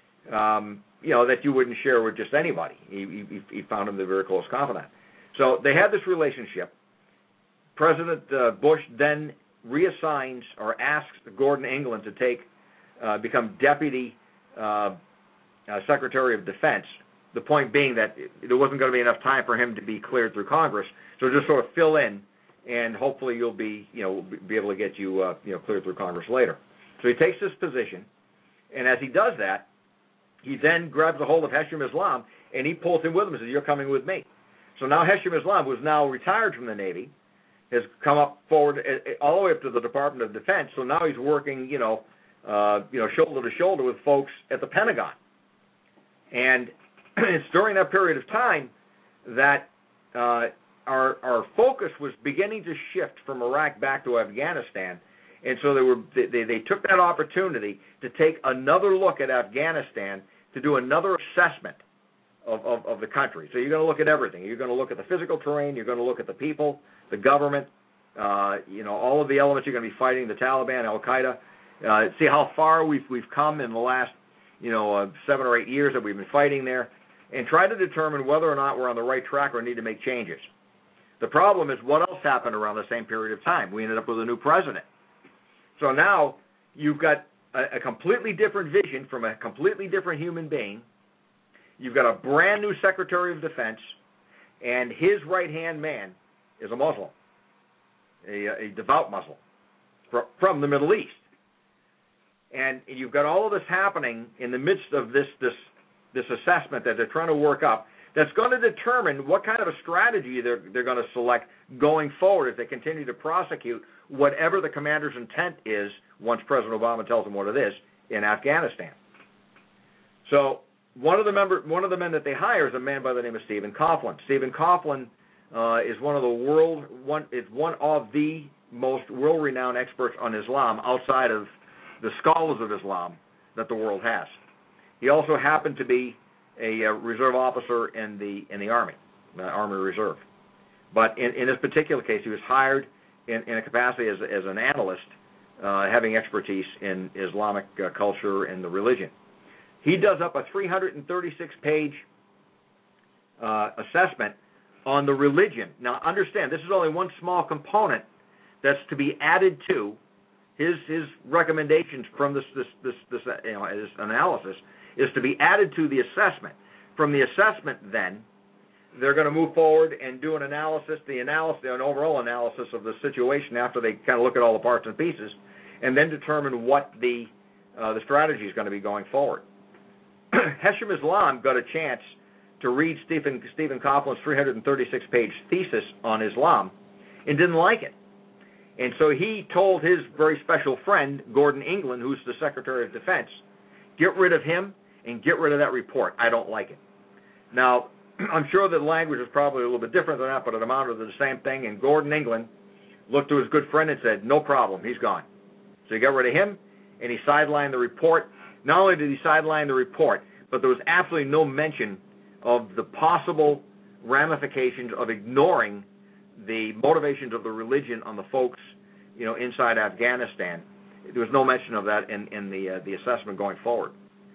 um, you know, that you wouldn't share with just anybody. He, he, he found him to be a very close confidant. So they had this relationship. President uh, Bush then reassigns or asks Gordon England to take, uh, become Deputy uh, uh, Secretary of Defense. The point being that there wasn't going to be enough time for him to be cleared through Congress, so just sort of fill in, and hopefully you'll be, you know, be able to get you, uh, you know, cleared through Congress later. So he takes this position, and as he does that, he then grabs a hold of Hesham Islam, and he pulls him with him and says, "You're coming with me." So now Hesham Islam, who's now retired from the Navy, has come up forward all the way up to the Department of Defense. So now he's working, you know, uh, you know, shoulder to shoulder with folks at the Pentagon. And it's during that period of time that uh, our our focus was beginning to shift from Iraq back to Afghanistan. And so they were they, they took that opportunity to take another look at Afghanistan to do another assessment of, of, of the country. So you're going to look at everything. You're going to look at the physical terrain. You're going to look at the people, the government, uh, you know, all of the elements you're going to be fighting, the Taliban, Al-Qaeda. Uh, see how far we've we've come in the last, you know, uh, seven or eight years that we've been fighting there, and try to determine whether or not we're on the right track or need to make changes. The problem is what else happened around the same period of time? We ended up with a new president. So now you've got a, a completely different vision from a completely different human being. You've got a brand new Secretary of Defense, and his right-hand man is a Muslim, a, a devout Muslim from, from the Middle East. And you've got all of this happening in the midst of this this this assessment that they're trying to work up that's going to determine what kind of a strategy they're they're going to select going forward if they continue to prosecute whatever the commander's intent is once President Obama tells them what it is in Afghanistan. So one of the member one of the men that they hire is a man by the name of Stephen Coughlin. Stephen Coughlin uh, is one of the world one is one of the most world-renowned experts on Islam outside of the scholars of Islam that the world has. He also happened to be a, a reserve officer in the in the Army, the Army Reserve. But in, in this particular case, he was hired in, in a capacity as, as an analyst, uh, having expertise in Islamic uh, culture and the religion. He does up a three hundred thirty-six page uh, assessment on the religion. Now, understand, this is only one small component that's to be added to His his recommendations from this this this this, you know, this analysis is to be added to the assessment. From the assessment, then they're going to move forward and do an analysis, the analysis, an overall analysis of the situation after they kind of look at all the parts and pieces, and then determine what the uh, the strategy is going to be going forward. Hesham Islam got a chance to read Stephen Stephen Coughlin's three hundred thirty-six page thesis on Islam and didn't like it. And so he told his very special friend, Gordon England, who's the Secretary of Defense, get rid of him and get rid of that report. I don't like it. Now, I'm sure the language is probably a little bit different than that, but it amounted to the same thing. And Gordon England looked to his good friend and said, no problem, he's gone. So he got rid of him, and he sidelined the report. Not only did he sideline the report, but there was absolutely no mention of the possible ramifications of ignoring the motivations of the religion on the folks, you know, inside Afghanistan. There was no mention of that in, in the uh, the assessment going forward.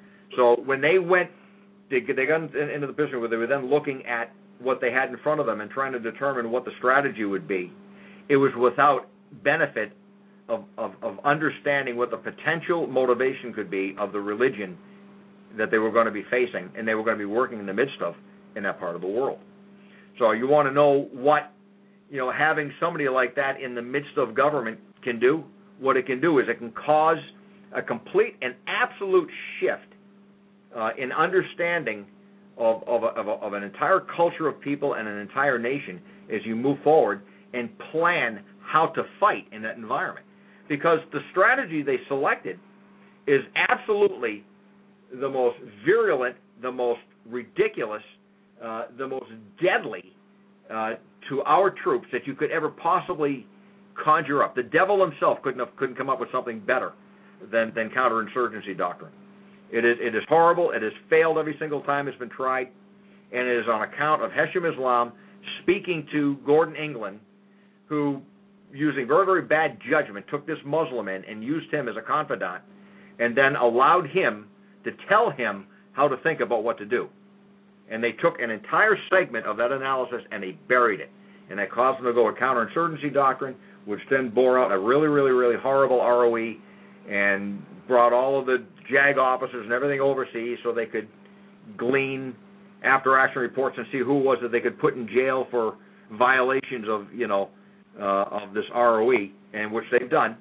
So when they went, they, they got into the position where they were then looking at what they had in front of them and trying to determine what the strategy would be. It was without benefit of, of, of understanding what the potential motivation could be of the religion that they were going to be facing and they were going to be working in the midst of in that part of the world. So you want to know what, you know, having somebody like that in the midst of government can do. What it can do is it can cause a complete and absolute shift uh, in understanding of of, a, of, a, of an entire culture of people and an entire nation as you move forward and plan how to fight in that environment. Because the strategy they selected is absolutely the most virulent, the most ridiculous, uh, the most deadly uh, to our troops that you could ever possibly conjure up. The devil himself couldn't have, couldn't come up with something better than, than counterinsurgency doctrine. It is it is horrible. It has failed every single time it's been tried, and it is on account of Hesham Islam speaking to Gordon England, who, using very, very bad judgment, took this Muslim in and used him as a confidant, and then allowed him to tell him how to think about what to do. And they took an entire segment of that analysis and they buried it. And that caused them to go with counterinsurgency doctrine, which then bore out a really, really, really horrible R O E and brought all of the JAG officers and everything overseas so they could glean after-action reports and see who it was that they could put in jail for violations of, you know, uh, of this R O E, and which they've done.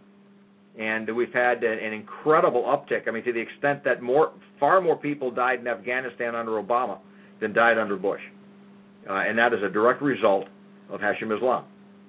And we've had an incredible uptick. I mean, to the extent that more, far more people died in Afghanistan under Obama than died under Bush. Uh, and that is a direct result of Hesham Islam.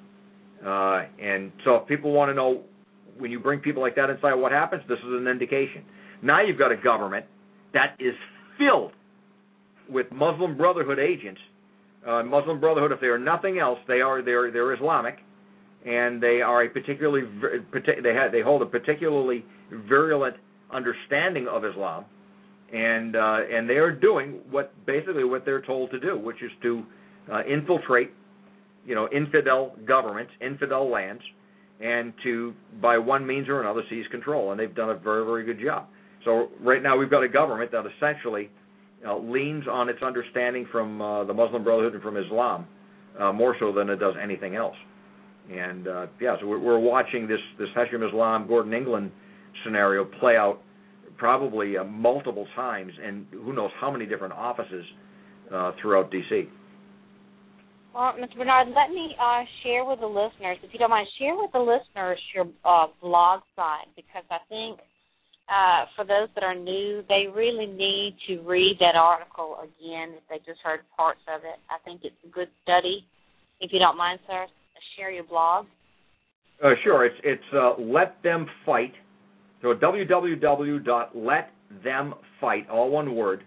Uh, and so if people want to know, when you bring people like that inside, what happens, this is an indication. Now you've got a government that is filled with Muslim Brotherhood agents. Uh, Muslim Brotherhood, if they are nothing else, they are they're, they're Islamic, and they are a particularly they have, they hold a particularly virulent understanding of Islam, and uh, and they are doing what basically what they're told to do, which is to uh, infiltrate, you know, infidel governments, infidel lands, and to, by one means or another, seize control. And they've done a very, very good job. So right now we've got a government that essentially uh, leans on its understanding from uh, the Muslim Brotherhood and from Islam uh, more so than it does anything else. And uh, yeah, so we're, we're watching this this Hesham Islam, Gordon England scenario play out probably uh, multiple times, and who knows how many different offices uh, throughout D C. Well, Mister Bernard, let me uh, share with the listeners, if you don't mind, share with the listeners your uh, blog site, because I think uh, for those that are new, they really need to read that article again if they just heard parts of it. I think it's a good study. If you don't mind, sir, share your blog. Uh, sure. It's it's uh, Let Them Fight. So w w w dot let them fight, all one word,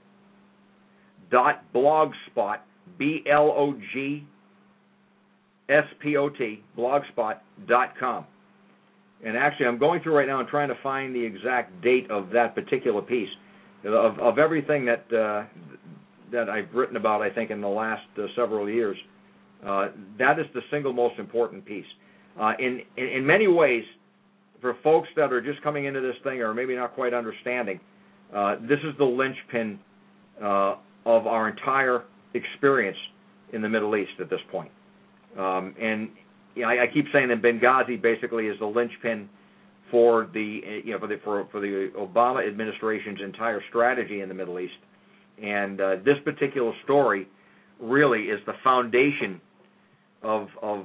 dot blogspot, B L O G S P O T, blogspot dot com. And actually, I'm going through right now and trying to find the exact date of that particular piece. Of, of everything that uh, that I've written about, I think, in the last uh, several years, uh, that is the single most important piece. Uh, in, in in many ways, for folks that are just coming into this thing or maybe not quite understanding, uh, this is the linchpin uh, of our entire experience in the Middle East at this point. Um, and you know, I, I keep saying that Benghazi basically is the linchpin for the you know for the for, for the Obama administration's entire strategy in the Middle East. And uh, this particular story really is the foundation of of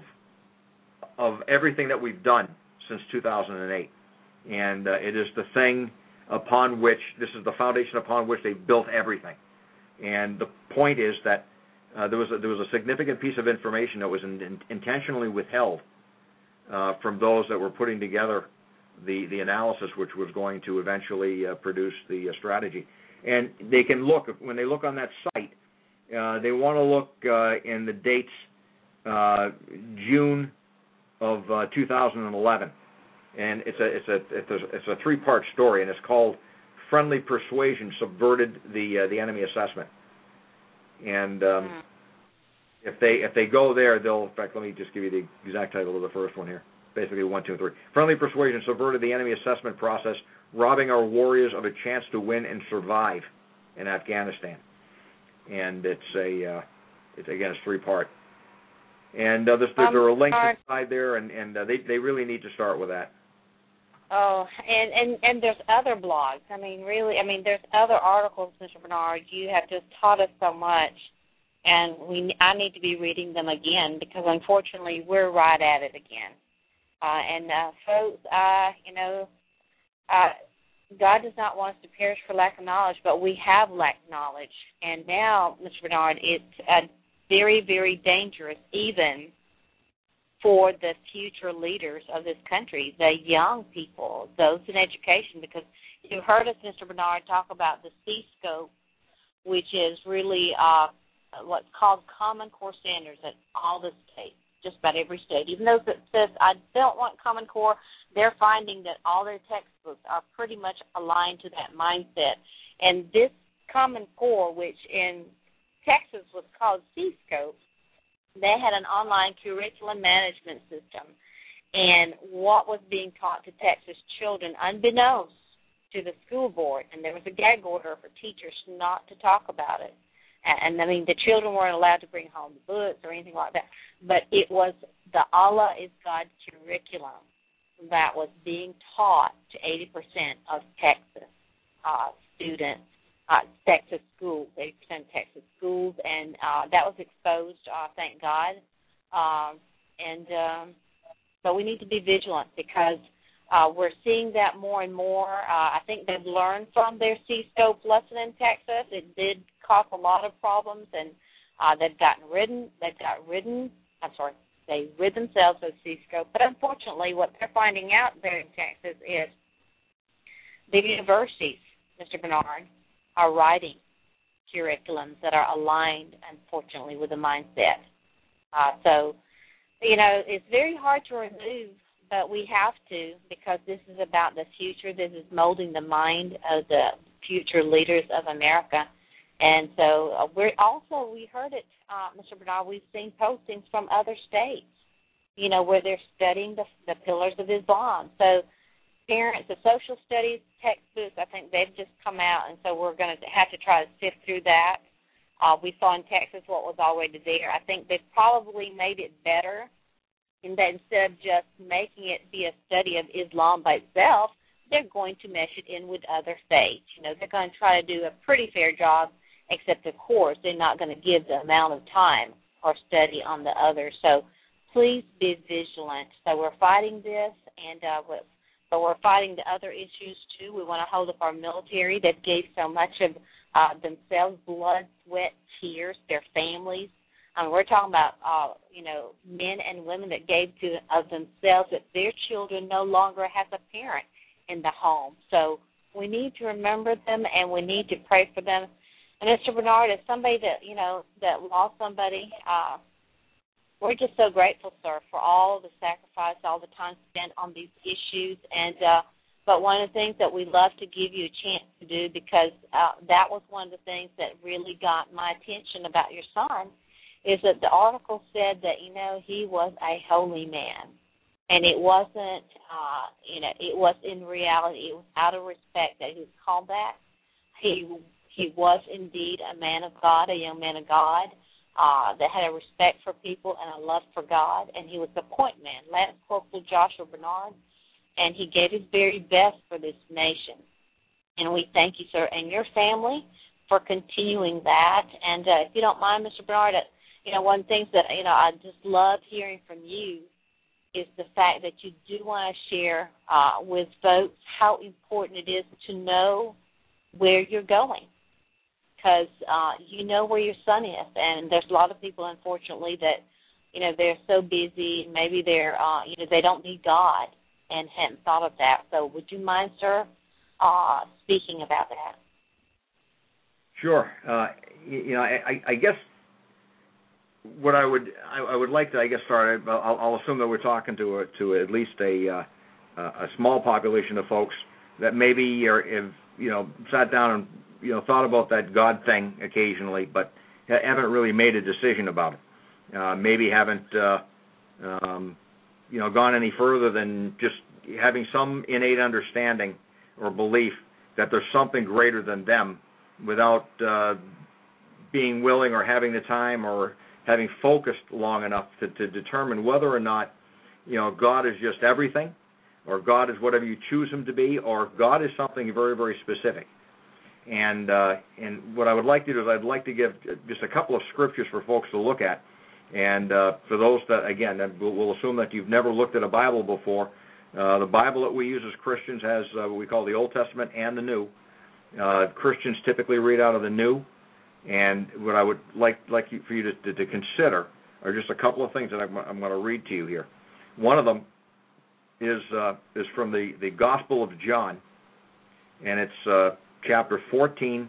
of everything that we've done since two thousand eight, and uh, it is the thing upon which this is the foundation upon which they built everything. And the point is that uh, there was a, there was a significant piece of information that was in, in, intentionally withheld uh, from those that were putting together the the analysis, which was going to eventually uh, produce the uh, strategy. And they can look when they look on that site. Uh, they want to look uh, in the dates uh, June of uh, two thousand eleven, and it's a it's a it's a, it's a three-part story, and it's called "Friendly Persuasion Subverted the uh, the Enemy Assessment." And um, mm. if they if they go there, they'll. In fact, let me just give you the exact title of the first one here. Basically, one, two, and three. Friendly Persuasion Subverted the Enemy Assessment Process, robbing our warriors of a chance to win and survive in Afghanistan. And it's a uh, it's again it's three part. And uh, there's, um, there are links inside there, and, and uh, they they really need to start with that. Oh, and, and, and there's other blogs. I mean, really, I mean, there's other articles, Mister Bernard. You have just taught us so much, and we I need to be reading them again because, unfortunately, we're right at it again. Uh, and, uh, folks, uh, you know, uh, God does not want us to perish for lack of knowledge, but we have lacked knowledge. And now, Mister Bernard, it's a very, very dangerous, even for the future leaders of this country, the young people, those in education, because you've heard us, Mister Bernard, talk about the C-scope, which is really uh, what's called Common Core standards at all the states, just about every state. Even those that says, I don't want Common Core, they're finding that all their textbooks are pretty much aligned to that mindset. And this Common Core, which in Texas was called C-scope, they had an online curriculum management system. And what was being taught to Texas children, unbeknownst to the school board, and there was a gag order for teachers not to talk about it. And, I mean, the children weren't allowed to bring home the books or anything like that. But it was the Allah is God curriculum that was being taught to eighty percent of Texas uh, students, uh, Texas schools, eighty percent of Texas schools. And uh, that was exposed, uh, thank God. Um, and um, but we need to be vigilant because uh, we're seeing that more and more. Uh, I think they've learned from their C-scope lesson in Texas. It did cause a lot of problems, and uh, they've gotten ridden. They've got ridden. I'm sorry, they rid themselves of C-scope. But unfortunately, what they're finding out there in Texas is the universities, Mister Bernard, are writing curriculums that are aligned, unfortunately, with the mindset. Uh, so, you know, it's very hard to remove but we have to, because this is about the future. This is molding the mind of the future leaders of America. And so uh, we're also, we heard it, uh, Mister Bernard, we've seen postings from other states, you know, where they're studying the, the pillars of Islam. So parents, the social studies textbooks, I think they've just come out, and so we're going to have to try to sift through that. Uh, we saw in Texas what was already there. I think they've probably made it better in that instead of just making it be a study of Islam by itself, they're going to mesh it in with other faiths. You know, they're going to try to do a pretty fair job, except, of course, they're not going to give the amount of time or study on the others. So please be vigilant. So we're fighting this, and uh, but we're fighting the other issues, too. We want to hold up our military that gave so much of uh, themselves, blood, sweat, tears, their families. Um, we're talking about, uh, you know, men and women that gave to of themselves, that their children no longer has a parent in the home. So we need to remember them, and we need to pray for them. And Mister Bernard, as somebody that, you know, that lost somebody, uh, we're just so grateful, sir, for all the sacrifice, all the time spent on these issues. And uh, but one of the things that we love to give you a chance to do, because uh, that was one of the things that really got my attention about your son, is that the article said that, you know, he was a holy man. And it wasn't, uh, you know, it was in reality, it was out of respect that he was called that. He he was indeed a man of God, a young man of God, uh, that had a respect for people and a love for God. And he was a point man, Lance Corporal Joshua Bernard, and he gave his very best for this nation. And we thank you, sir, and your family for continuing that. And uh, if you don't mind, Mister Bernard, uh, you know, one of the things that, you know, I just love hearing from you is the fact that you do want to share uh, with folks how important it is to know where you're going, because uh, you know where your son is, and there's a lot of people, unfortunately, that, you know, they're so busy, maybe they're, uh, you know, they don't need God and hadn't thought of that. So would you mind, sir, uh, speaking about that? Sure. Uh, you, you know, I, I guess what I would I, I would like to, I guess, start. I'll, I'll assume that we're talking to a, to at least a uh, a small population of folks that maybe are, have, you know, sat down and, you know, thought about that God thing occasionally, but haven't really made a decision about it. Uh, maybe haven't, uh, um, you know, gone any further than just having some innate understanding or belief that there's something greater than them, without uh, being willing or having the time or having focused long enough to, to determine whether or not, you know, God is just everything, or God is whatever you choose him to be, or God is something very, very specific. And uh, and what I would like to do is I'd like to give just a couple of scriptures for folks to look at. And uh, for those that, again, we'll, we'll assume that you've never looked at a Bible before, uh, the Bible that we use as Christians has uh, what we call the Old Testament and the New. Uh, Christians typically read out of the New. And what I would like like for you to, to, to consider are just a couple of things that I'm, I'm going to read to you here. One of them is uh, is from the, the Gospel of John, and it's uh, chapter fourteen,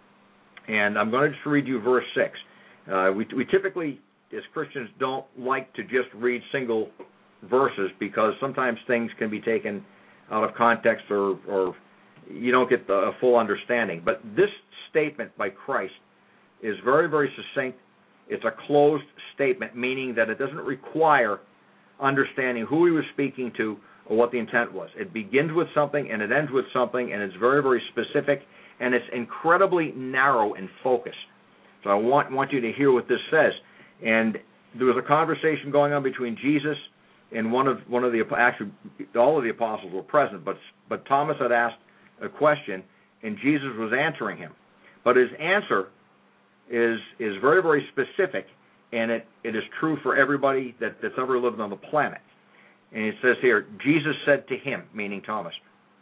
and I'm going to just read you verse six. Uh, we, we typically, as Christians, don't like to just read single verses, because sometimes things can be taken out of context, or, or you don't get the, a full understanding. But this statement by Christ is very, very succinct. It's a closed statement, meaning that it doesn't require understanding who he was speaking to or what the intent was. It begins with something and it ends with something, and it's very, very specific, and it's incredibly narrow in focus. So I want want you to hear what this says. And there was a conversation going on between Jesus and one of one of the actually all of the apostles were present, but but Thomas had asked a question and Jesus was answering him. But his answer is is very, very specific, and it, it is true for everybody that, that's ever lived on the planet. And it says here, Jesus said to him, meaning Thomas,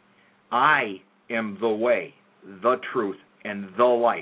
I am the way, the truth, and the life.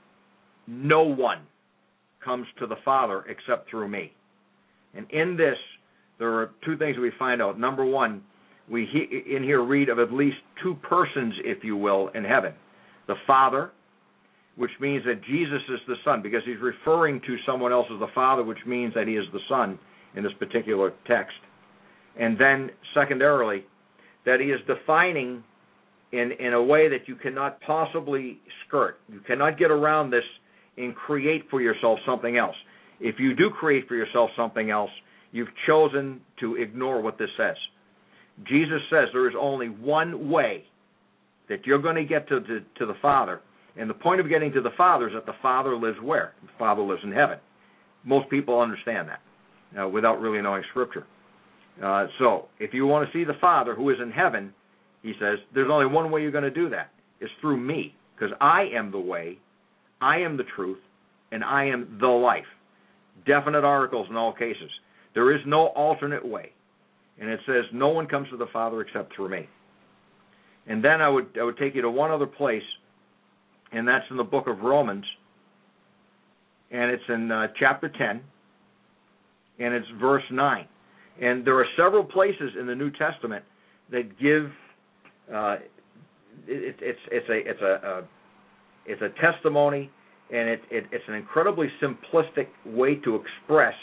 No one comes to the Father except through me. And in this, there are two things we find out. Number one, we he, in here read of at least two persons, if you will, in heaven. The Father, which means that Jesus is the Son, because he's referring to someone else as the Father, which means that he is the Son in this particular text. And then, secondarily, that he is defining in, in a way that you cannot possibly skirt. You cannot get around this and create for yourself something else. If you do create for yourself something else, you've chosen to ignore what this says. Jesus says there is only one way that you're going to get to, to, to the Father. And the point of getting to the Father is that the Father lives where? The Father lives in heaven. Most people understand that uh, without really knowing Scripture. Uh, so if you want to see the Father who is in heaven, he says, there's only one way you're going to do that. It's through me, because I am the way, I am the truth, and I am the life. Definite articles in all cases. There is no alternate way. And it says, no one comes to the Father except through me. And then I would I would take you to one other place, and that's in the book of Romans, and it's in uh, chapter ten, and it's verse nine. And there are several places in the New Testament that give uh, it, it's it's a it's a, a it's a testimony, and it, it it's an incredibly simplistic way to express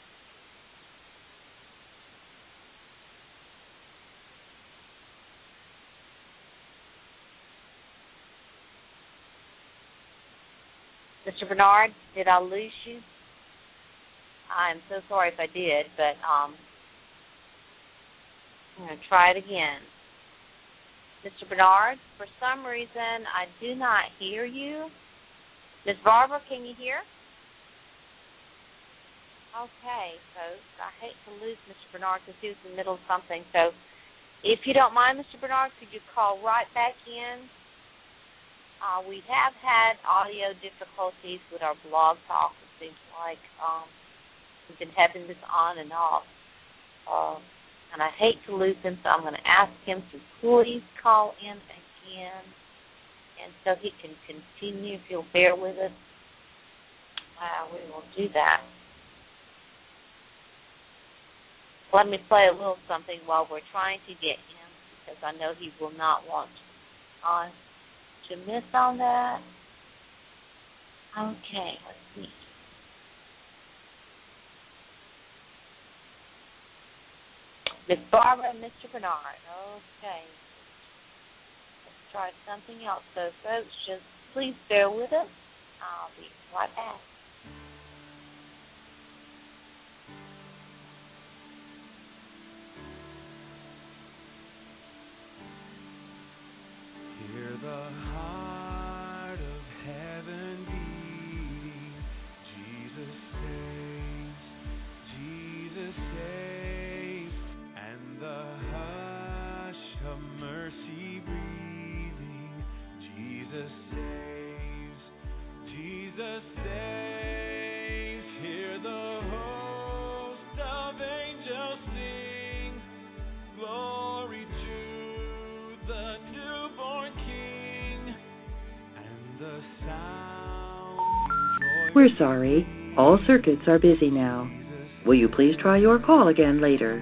Mister Bernard, did I lose you? I'm so sorry if I did, but um, I'm going to try it again. Mister Bernard, for some reason, I do not hear you. Miz Barbara, can you hear? Okay, folks, I hate to lose Mister Bernard because he was in the middle of something. So if you don't mind, Mister Bernard, could you call right back in? Uh, we have had audio difficulties with our blog talk. It seems like um, we've been having this on and off. Uh, and I hate to lose him, so I'm going to ask him to please call in again. And so he can continue, if you'll bear with us. Uh, we will do that. Let me play a little something while we're trying to get him, because I know he will not want on. To miss on that. Okay, let's see. Miss Barbara and Mister Bernard. Okay. Let's try something else. So, folks, just please bear with us. I'll be right back. Hear the heart of heaven beating. Jesus saves, Jesus saves, and the hush of mercy breathing. Jesus saves, Jesus saves. Hear the host of angels sing, glory to the newborn King, and the sound joy. We're sorry. All circuits are busy now. Will you please try your call again later?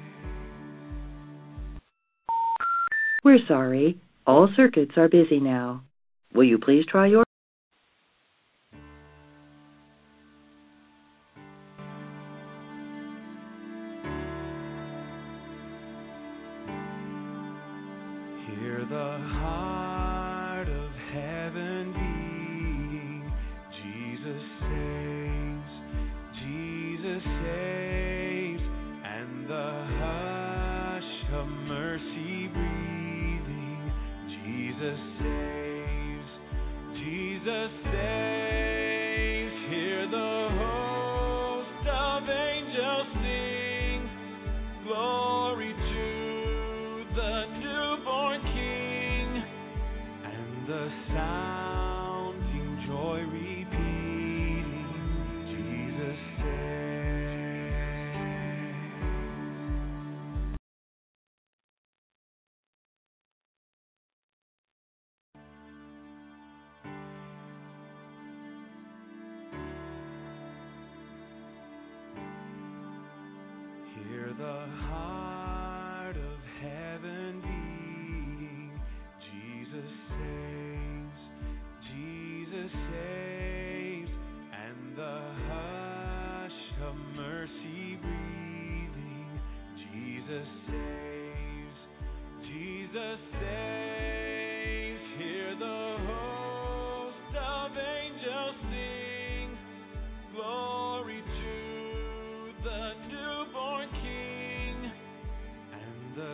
We're sorry. All circuits are busy now. Will you please try your Hear the heart of heaven beating. Jesus saves, Jesus saves, and the hush of mercy breathing. Jesus saves, Jesus saves. Hear the host of angels sing, glory to the newborn King, and the sounding joy repeating. Jesus saves. Hear the heart of heaven beating. Jesus saves,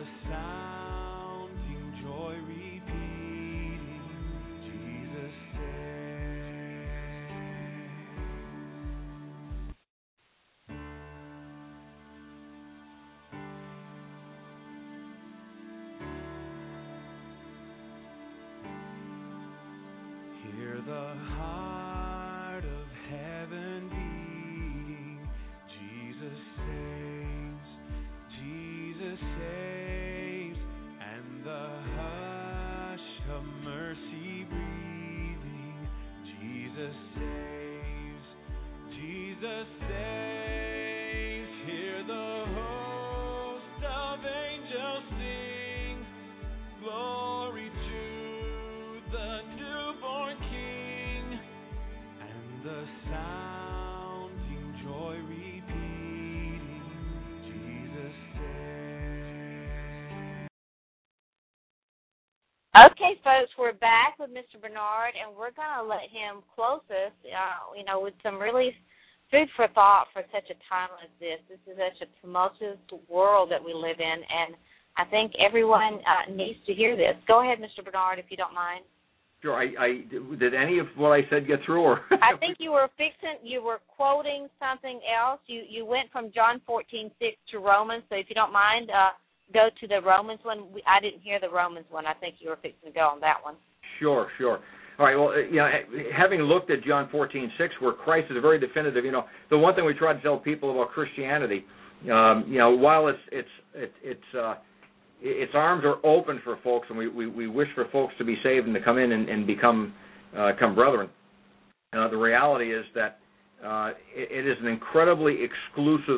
sounding joy repeating, Jesus saves. Hear the heart of heaven beating, Jesus saves, Jesus saves, and the hush of mercy breathing, Jesus saves, Jesus saves. Hear the host of angels sing, glory to the newborn King, and the sounding joy repeating, Jesus saves. Okay, folks, we're back with Mister Bernard, and we're going to let him close us, uh, you know, with some really food for thought for such a time as this. This is such a tumultuous world that we live in, and I think everyone uh, needs to hear this. Go ahead, Mister Bernard, if you don't mind. Sure. I, I did any of what I said get through? Or I think you were fixing, you were quoting something else. You you went from John fourteen six to Romans, so if you don't mind, uh, go to the Romans one. We, I didn't hear the Romans one. I think you were fixing to go on that one. Sure, sure. All right. Well, uh, you know, having looked at John fourteen six, where Christ is very definitive, you know, the one thing we try to tell people about Christianity, um, you know, while it's it's it's it's uh, its arms are open for folks, and we, we, we wish for folks to be saved and to come in and, and become uh, come brethren. Uh, the reality is that uh, it, it is an incredibly exclusive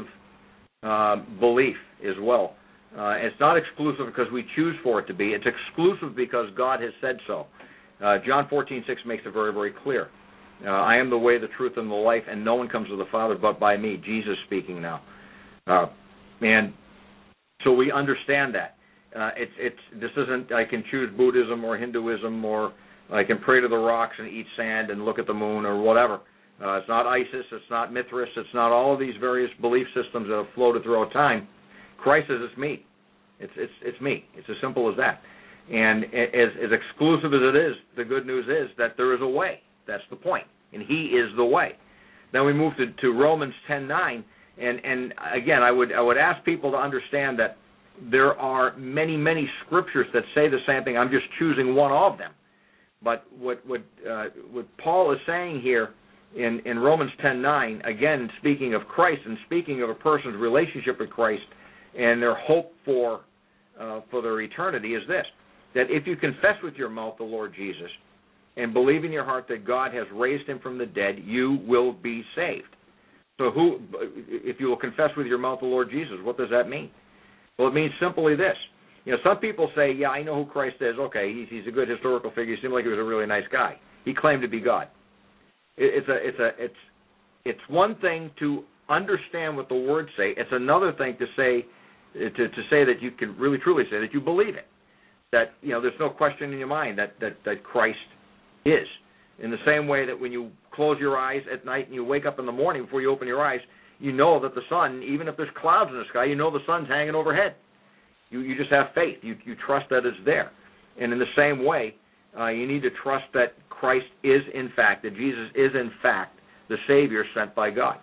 uh, belief as well. Uh, it's not exclusive because we choose for it to be. It's exclusive because God has said so. Uh, John fourteen six makes it very, very clear. Uh, I am the way, the truth, and the life, and no one comes to the Father but by me. Jesus speaking now. Uh, and so we understand that. Uh, it's it's this isn't I can choose Buddhism or Hinduism, or I can pray to the rocks and eat sand and look at the moon or whatever. Uh, it's not ISIS, it's not Mithras, it's not all of these various belief systems that have floated throughout time. Christ says it's me. It's it's it's me. It's as simple as that. And as as exclusive as it is, the good news is that there is a way. That's the point. And He is the way. Then we move to, to Romans ten nine, and and again, I would I would ask people to understand that there are many many scriptures that say the same thing. I'm just choosing one of them. But what what uh, what Paul is saying here in in Romans ten nine, again speaking of Christ and speaking of a person's relationship with Christ and their hope for uh, for their eternity, is this: that if you confess with your mouth the Lord Jesus and believe in your heart that God has raised Him from the dead, you will be saved. So who, if you will confess with your mouth the Lord Jesus, what does that mean? Well, it means simply this. You know, some people say, yeah, I know who Christ is. Okay, he's, he's a good historical figure. He seemed like he was a really nice guy. He claimed to be God. It, it's a, it's a, it's, it's one thing to understand what the words say. It's another thing to say, to, to say that you can really truly say that you believe it. That, you know, there's no question in your mind that, that, that Christ is. In the same way that when you close your eyes at night and you wake up in the morning before you open your eyes, you know that the sun, even if there's clouds in the sky, you know the sun's hanging overhead. You you just have faith. You you trust that it's there. And in the same way, uh, you need to trust that Christ is in fact, that Jesus is in fact the Savior sent by God.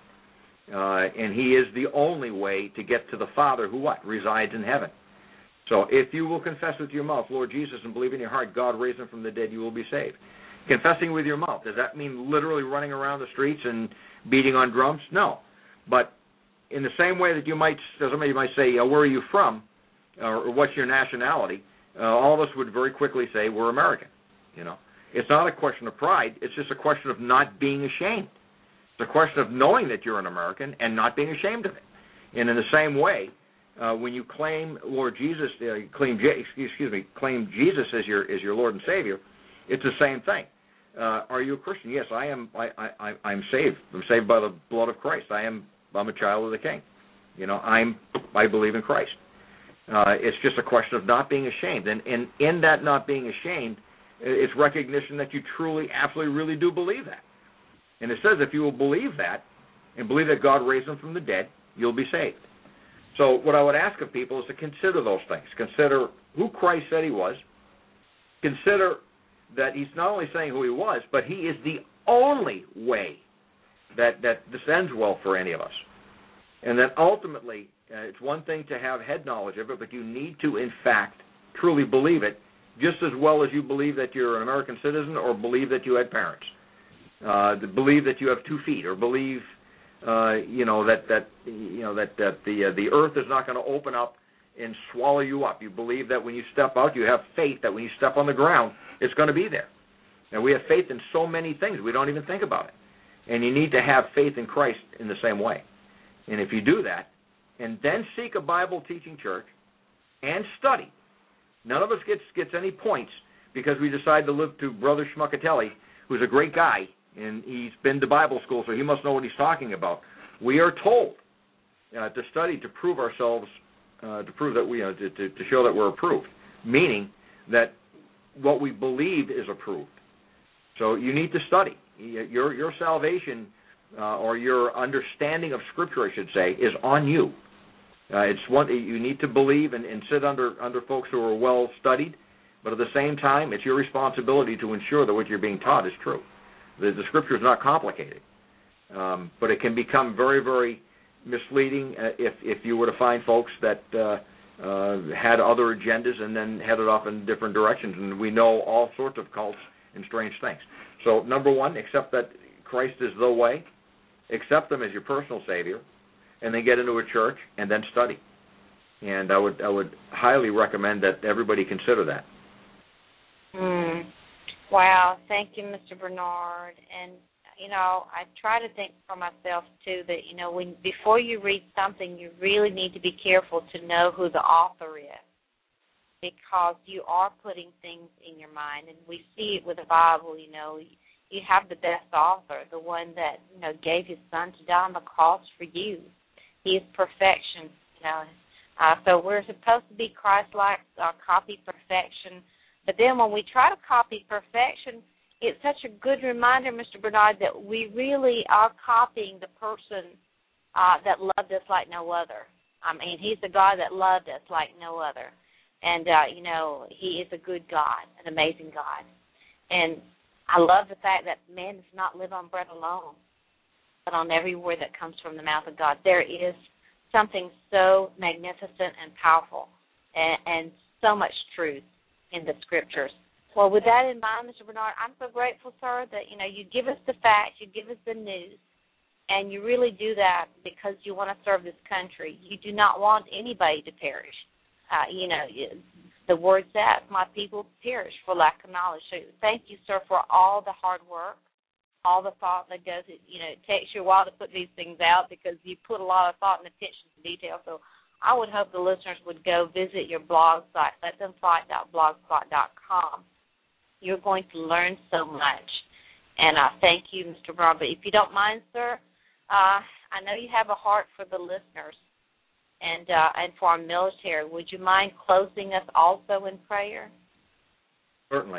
Uh, and He is the only way to get to the Father who what? Resides in heaven. So if you will confess with your mouth, Lord Jesus, and believe in your heart God raised Him from the dead, you will be saved. Confessing with your mouth, does that mean literally running around the streets and beating on drums? No. But in the same way that you might, somebody might say, uh, where are you from, or what's your nationality, uh, all of us would very quickly say we're American. You know, it's not a question of pride. It's just a question of not being ashamed. It's a question of knowing that you're an American and not being ashamed of it. And in the same way, uh, when you claim Lord Jesus, uh, claim excuse me, claim Jesus as your as your Lord and Savior, it's the same thing. Uh, are you a Christian? Yes, I am. I, I, I'm saved. I'm saved by the blood of Christ. I am. I'm a child of the King. You know, I'm. I believe in Christ. Uh, it's just a question of not being ashamed, and, and in that not being ashamed, it's recognition that you truly, absolutely, really do believe that. And it says if you will believe that and believe that God raised Him from the dead, you'll be saved. So what I would ask of people is to consider those things. Consider who Christ said he was. Consider that he's not only saying who he was, but he is the only way that, that this ends well for any of us. And that ultimately, uh, it's one thing to have head knowledge of it, but you need to, in fact, truly believe it, just as well as you believe that you're an American citizen or believe that you had parents. Uh, believe that you have two feet, or believe, uh, you know, that that you know that that the uh, the earth is not going to open up and swallow you up. You believe that when you step out, you have faith that when you step on the ground, it's going to be there. And we have faith in so many things we don't even think about it. And you need to have faith in Christ in the same way. And if you do that, and then seek a Bible teaching church and study, none of us gets gets any points because we decide to live to Brother Schmuckatelli, who's a great guy, and he's been to Bible school, so he must know what he's talking about. We are told uh, to study to prove ourselves, uh, to prove that we, uh, to, to, to show that we're approved, meaning that what we believe is approved. So you need to study. Your your salvation uh, or your understanding of Scripture, I should say, is on you. Uh, it's one you need to believe and, and sit under under folks who are well studied, but at the same time, it's your responsibility to ensure that what you're being taught is true. The, the Scripture is not complicated, um, but it can become very, very misleading uh, if if you were to find folks that uh, uh, had other agendas and then headed off in different directions. And we know all sorts of cults and strange things. So, number one, accept that Christ is the way. Accept Him as your personal Savior, and then get into a church and then study. And I would I would highly recommend that everybody consider that. Mm. Wow, thank you, Mister Bernard. And, you know, I try to think for myself, too, that, you know, when before you read something, you really need to be careful to know who the author is, because you are putting things in your mind. And we see it with the Bible, you know. You have the best author, the one that, you know, gave his son to die on the cross for you. He is perfection, you know. Uh, so we're supposed to be Christ-like, uh, copy perfection. But then when we try to copy perfection, it's such a good reminder, Mister Bernard, that we really are copying the person uh, that loved us like no other. I mean, he's the God that loved us like no other. And, uh, you know, he is a good God, an amazing God. And I love the fact that man does not live on bread alone, but on every word that comes from the mouth of God. There is something so magnificent and powerful and, and so much truth in the Scriptures. Well, with that in mind, Mister Bernard, I'm so grateful, sir, that, you know, you give us the facts, you give us the news, and you really do that because you want to serve this country. You do not want anybody to perish. Uh, you know, the word says, my people perish for lack of knowledge. So thank you, sir, for all the hard work, all the thought that goes, you know, it takes you a while to put these things out because you put a lot of thought and attention to detail. So I would hope the listeners would go visit your blog site, let them fight dot blogspot dot com. You're going to learn so much. And uh, thank you, Mister Brown. But if you don't mind, sir, uh, I know you have a heart for the listeners and uh, and for our military. Would you mind closing us also in prayer? Certainly.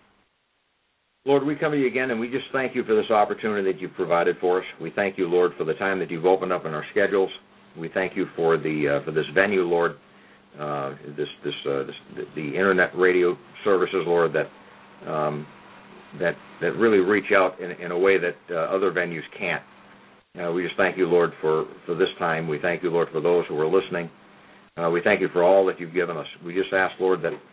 Lord, we come to you again, and we just thank you for this opportunity that you've provided for us. We thank you, Lord, for the time that you've opened up in our schedules. We thank you for the uh, for this venue, Lord, uh, this this, uh, this the, the internet radio services, Lord, that um, that that really reach out in, in a way that uh, other venues can't. Uh, we just thank you, Lord, for, for this time. We thank you, Lord, for those who are listening. Uh, we thank you for all that you've given us. We just ask, Lord, that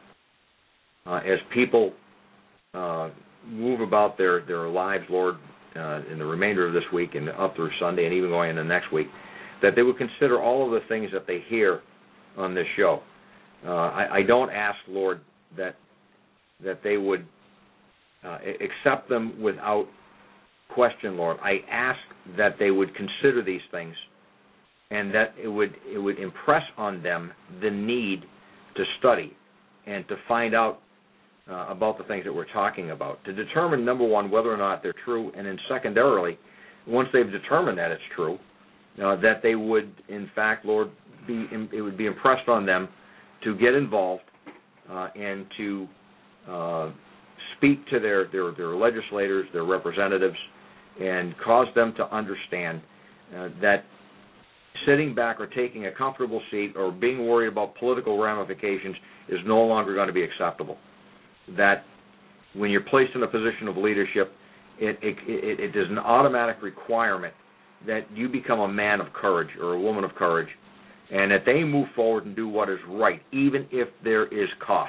uh, as people uh, move about their, their lives, Lord, uh, in the remainder of this week and up through Sunday and even going into next week, that they would consider all of the things that they hear on this show. Uh, I, I don't ask, Lord, that that they would uh, accept them without question, Lord. I ask that they would consider these things and that it would it would impress on them the need to study and to find out uh, about the things that we're talking about, to determine, number one, whether or not they're true, and then secondarily, once they've determined that it's true, uh, that they would, in fact, Lord, be it would be impressed on them to get involved uh, and to uh, speak to their, their, their legislators, their representatives, and cause them to understand uh, that sitting back or taking a comfortable seat or being worried about political ramifications is no longer going to be acceptable. That when you're placed in a position of leadership, it, it, it, it is an automatic requirement that you become a man of courage or a woman of courage, and that they move forward and do what is right, even if there is cost.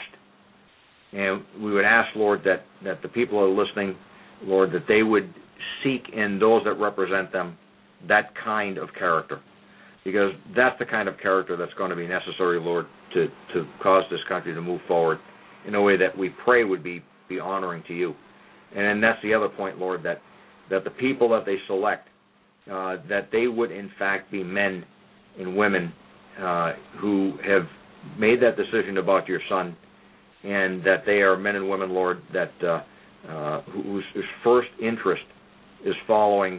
And we would ask, Lord, that, that the people who are listening, Lord, that they would seek in those that represent them that kind of character, because that's the kind of character that's going to be necessary, Lord, to, to cause this country to move forward in a way that we pray would be, be honoring to you. And then that's the other point, Lord, that, that the people that they select, uh, that they would in fact be men and women uh, who have made that decision about your Son, and that they are men and women, Lord, that uh, uh, whose, whose first interest is following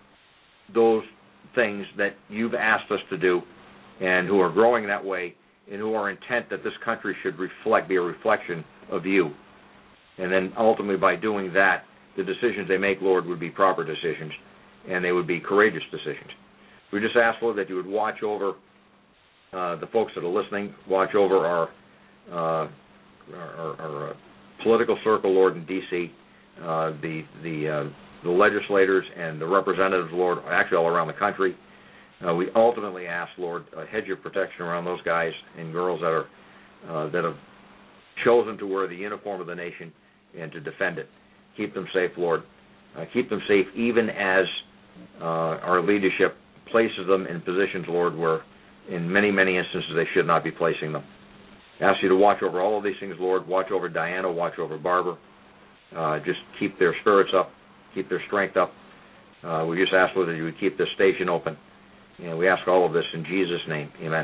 those things that you've asked us to do, and who are growing that way, and who are intent that this country should reflect, be a reflection of you. And then ultimately by doing that, the decisions they make, Lord, would be proper decisions, and they would be courageous decisions. We just ask, Lord, that you would watch over uh, the folks that are listening, watch over our uh, our, our uh, political circle, Lord, in D C, uh, the the uh, the legislators and the representatives, Lord, actually all around the country. Uh, we ultimately ask, Lord, a hedge of protection around those guys and girls that are uh, that have chosen to wear the uniform of the nation and to defend it. Keep them safe, Lord. Uh, keep them safe even as uh, our leadership places them in positions, Lord, where in many, many instances they should not be placing them. I ask you to watch over all of these things, Lord. Watch over Diana. Watch over Barbara. Uh, just keep their spirits up. Keep their strength up. Uh, we just ask, Lord, that you would keep this station open. And we ask all of this in Jesus' name. Amen.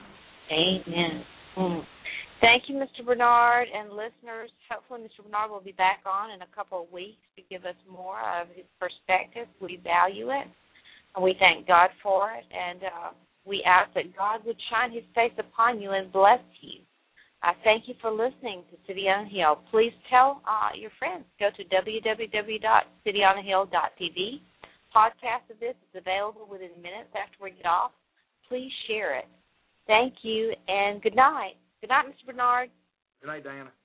Amen. Mm. Thank you, Mister Bernard, and listeners. Hopefully Mister Bernard will be back on in a couple of weeks to give us more of his perspective. We value it, and we thank God for it. And uh, we ask that God would shine his face upon you and bless you. I thank you for listening to City on a Hill. Please tell uh, your friends. Go to w w w dot city on a hill dot t v. Podcast of this is available within minutes after we get off. Please share it. Thank you, and good night. Good night, Mister Bernard. Good night, Diana.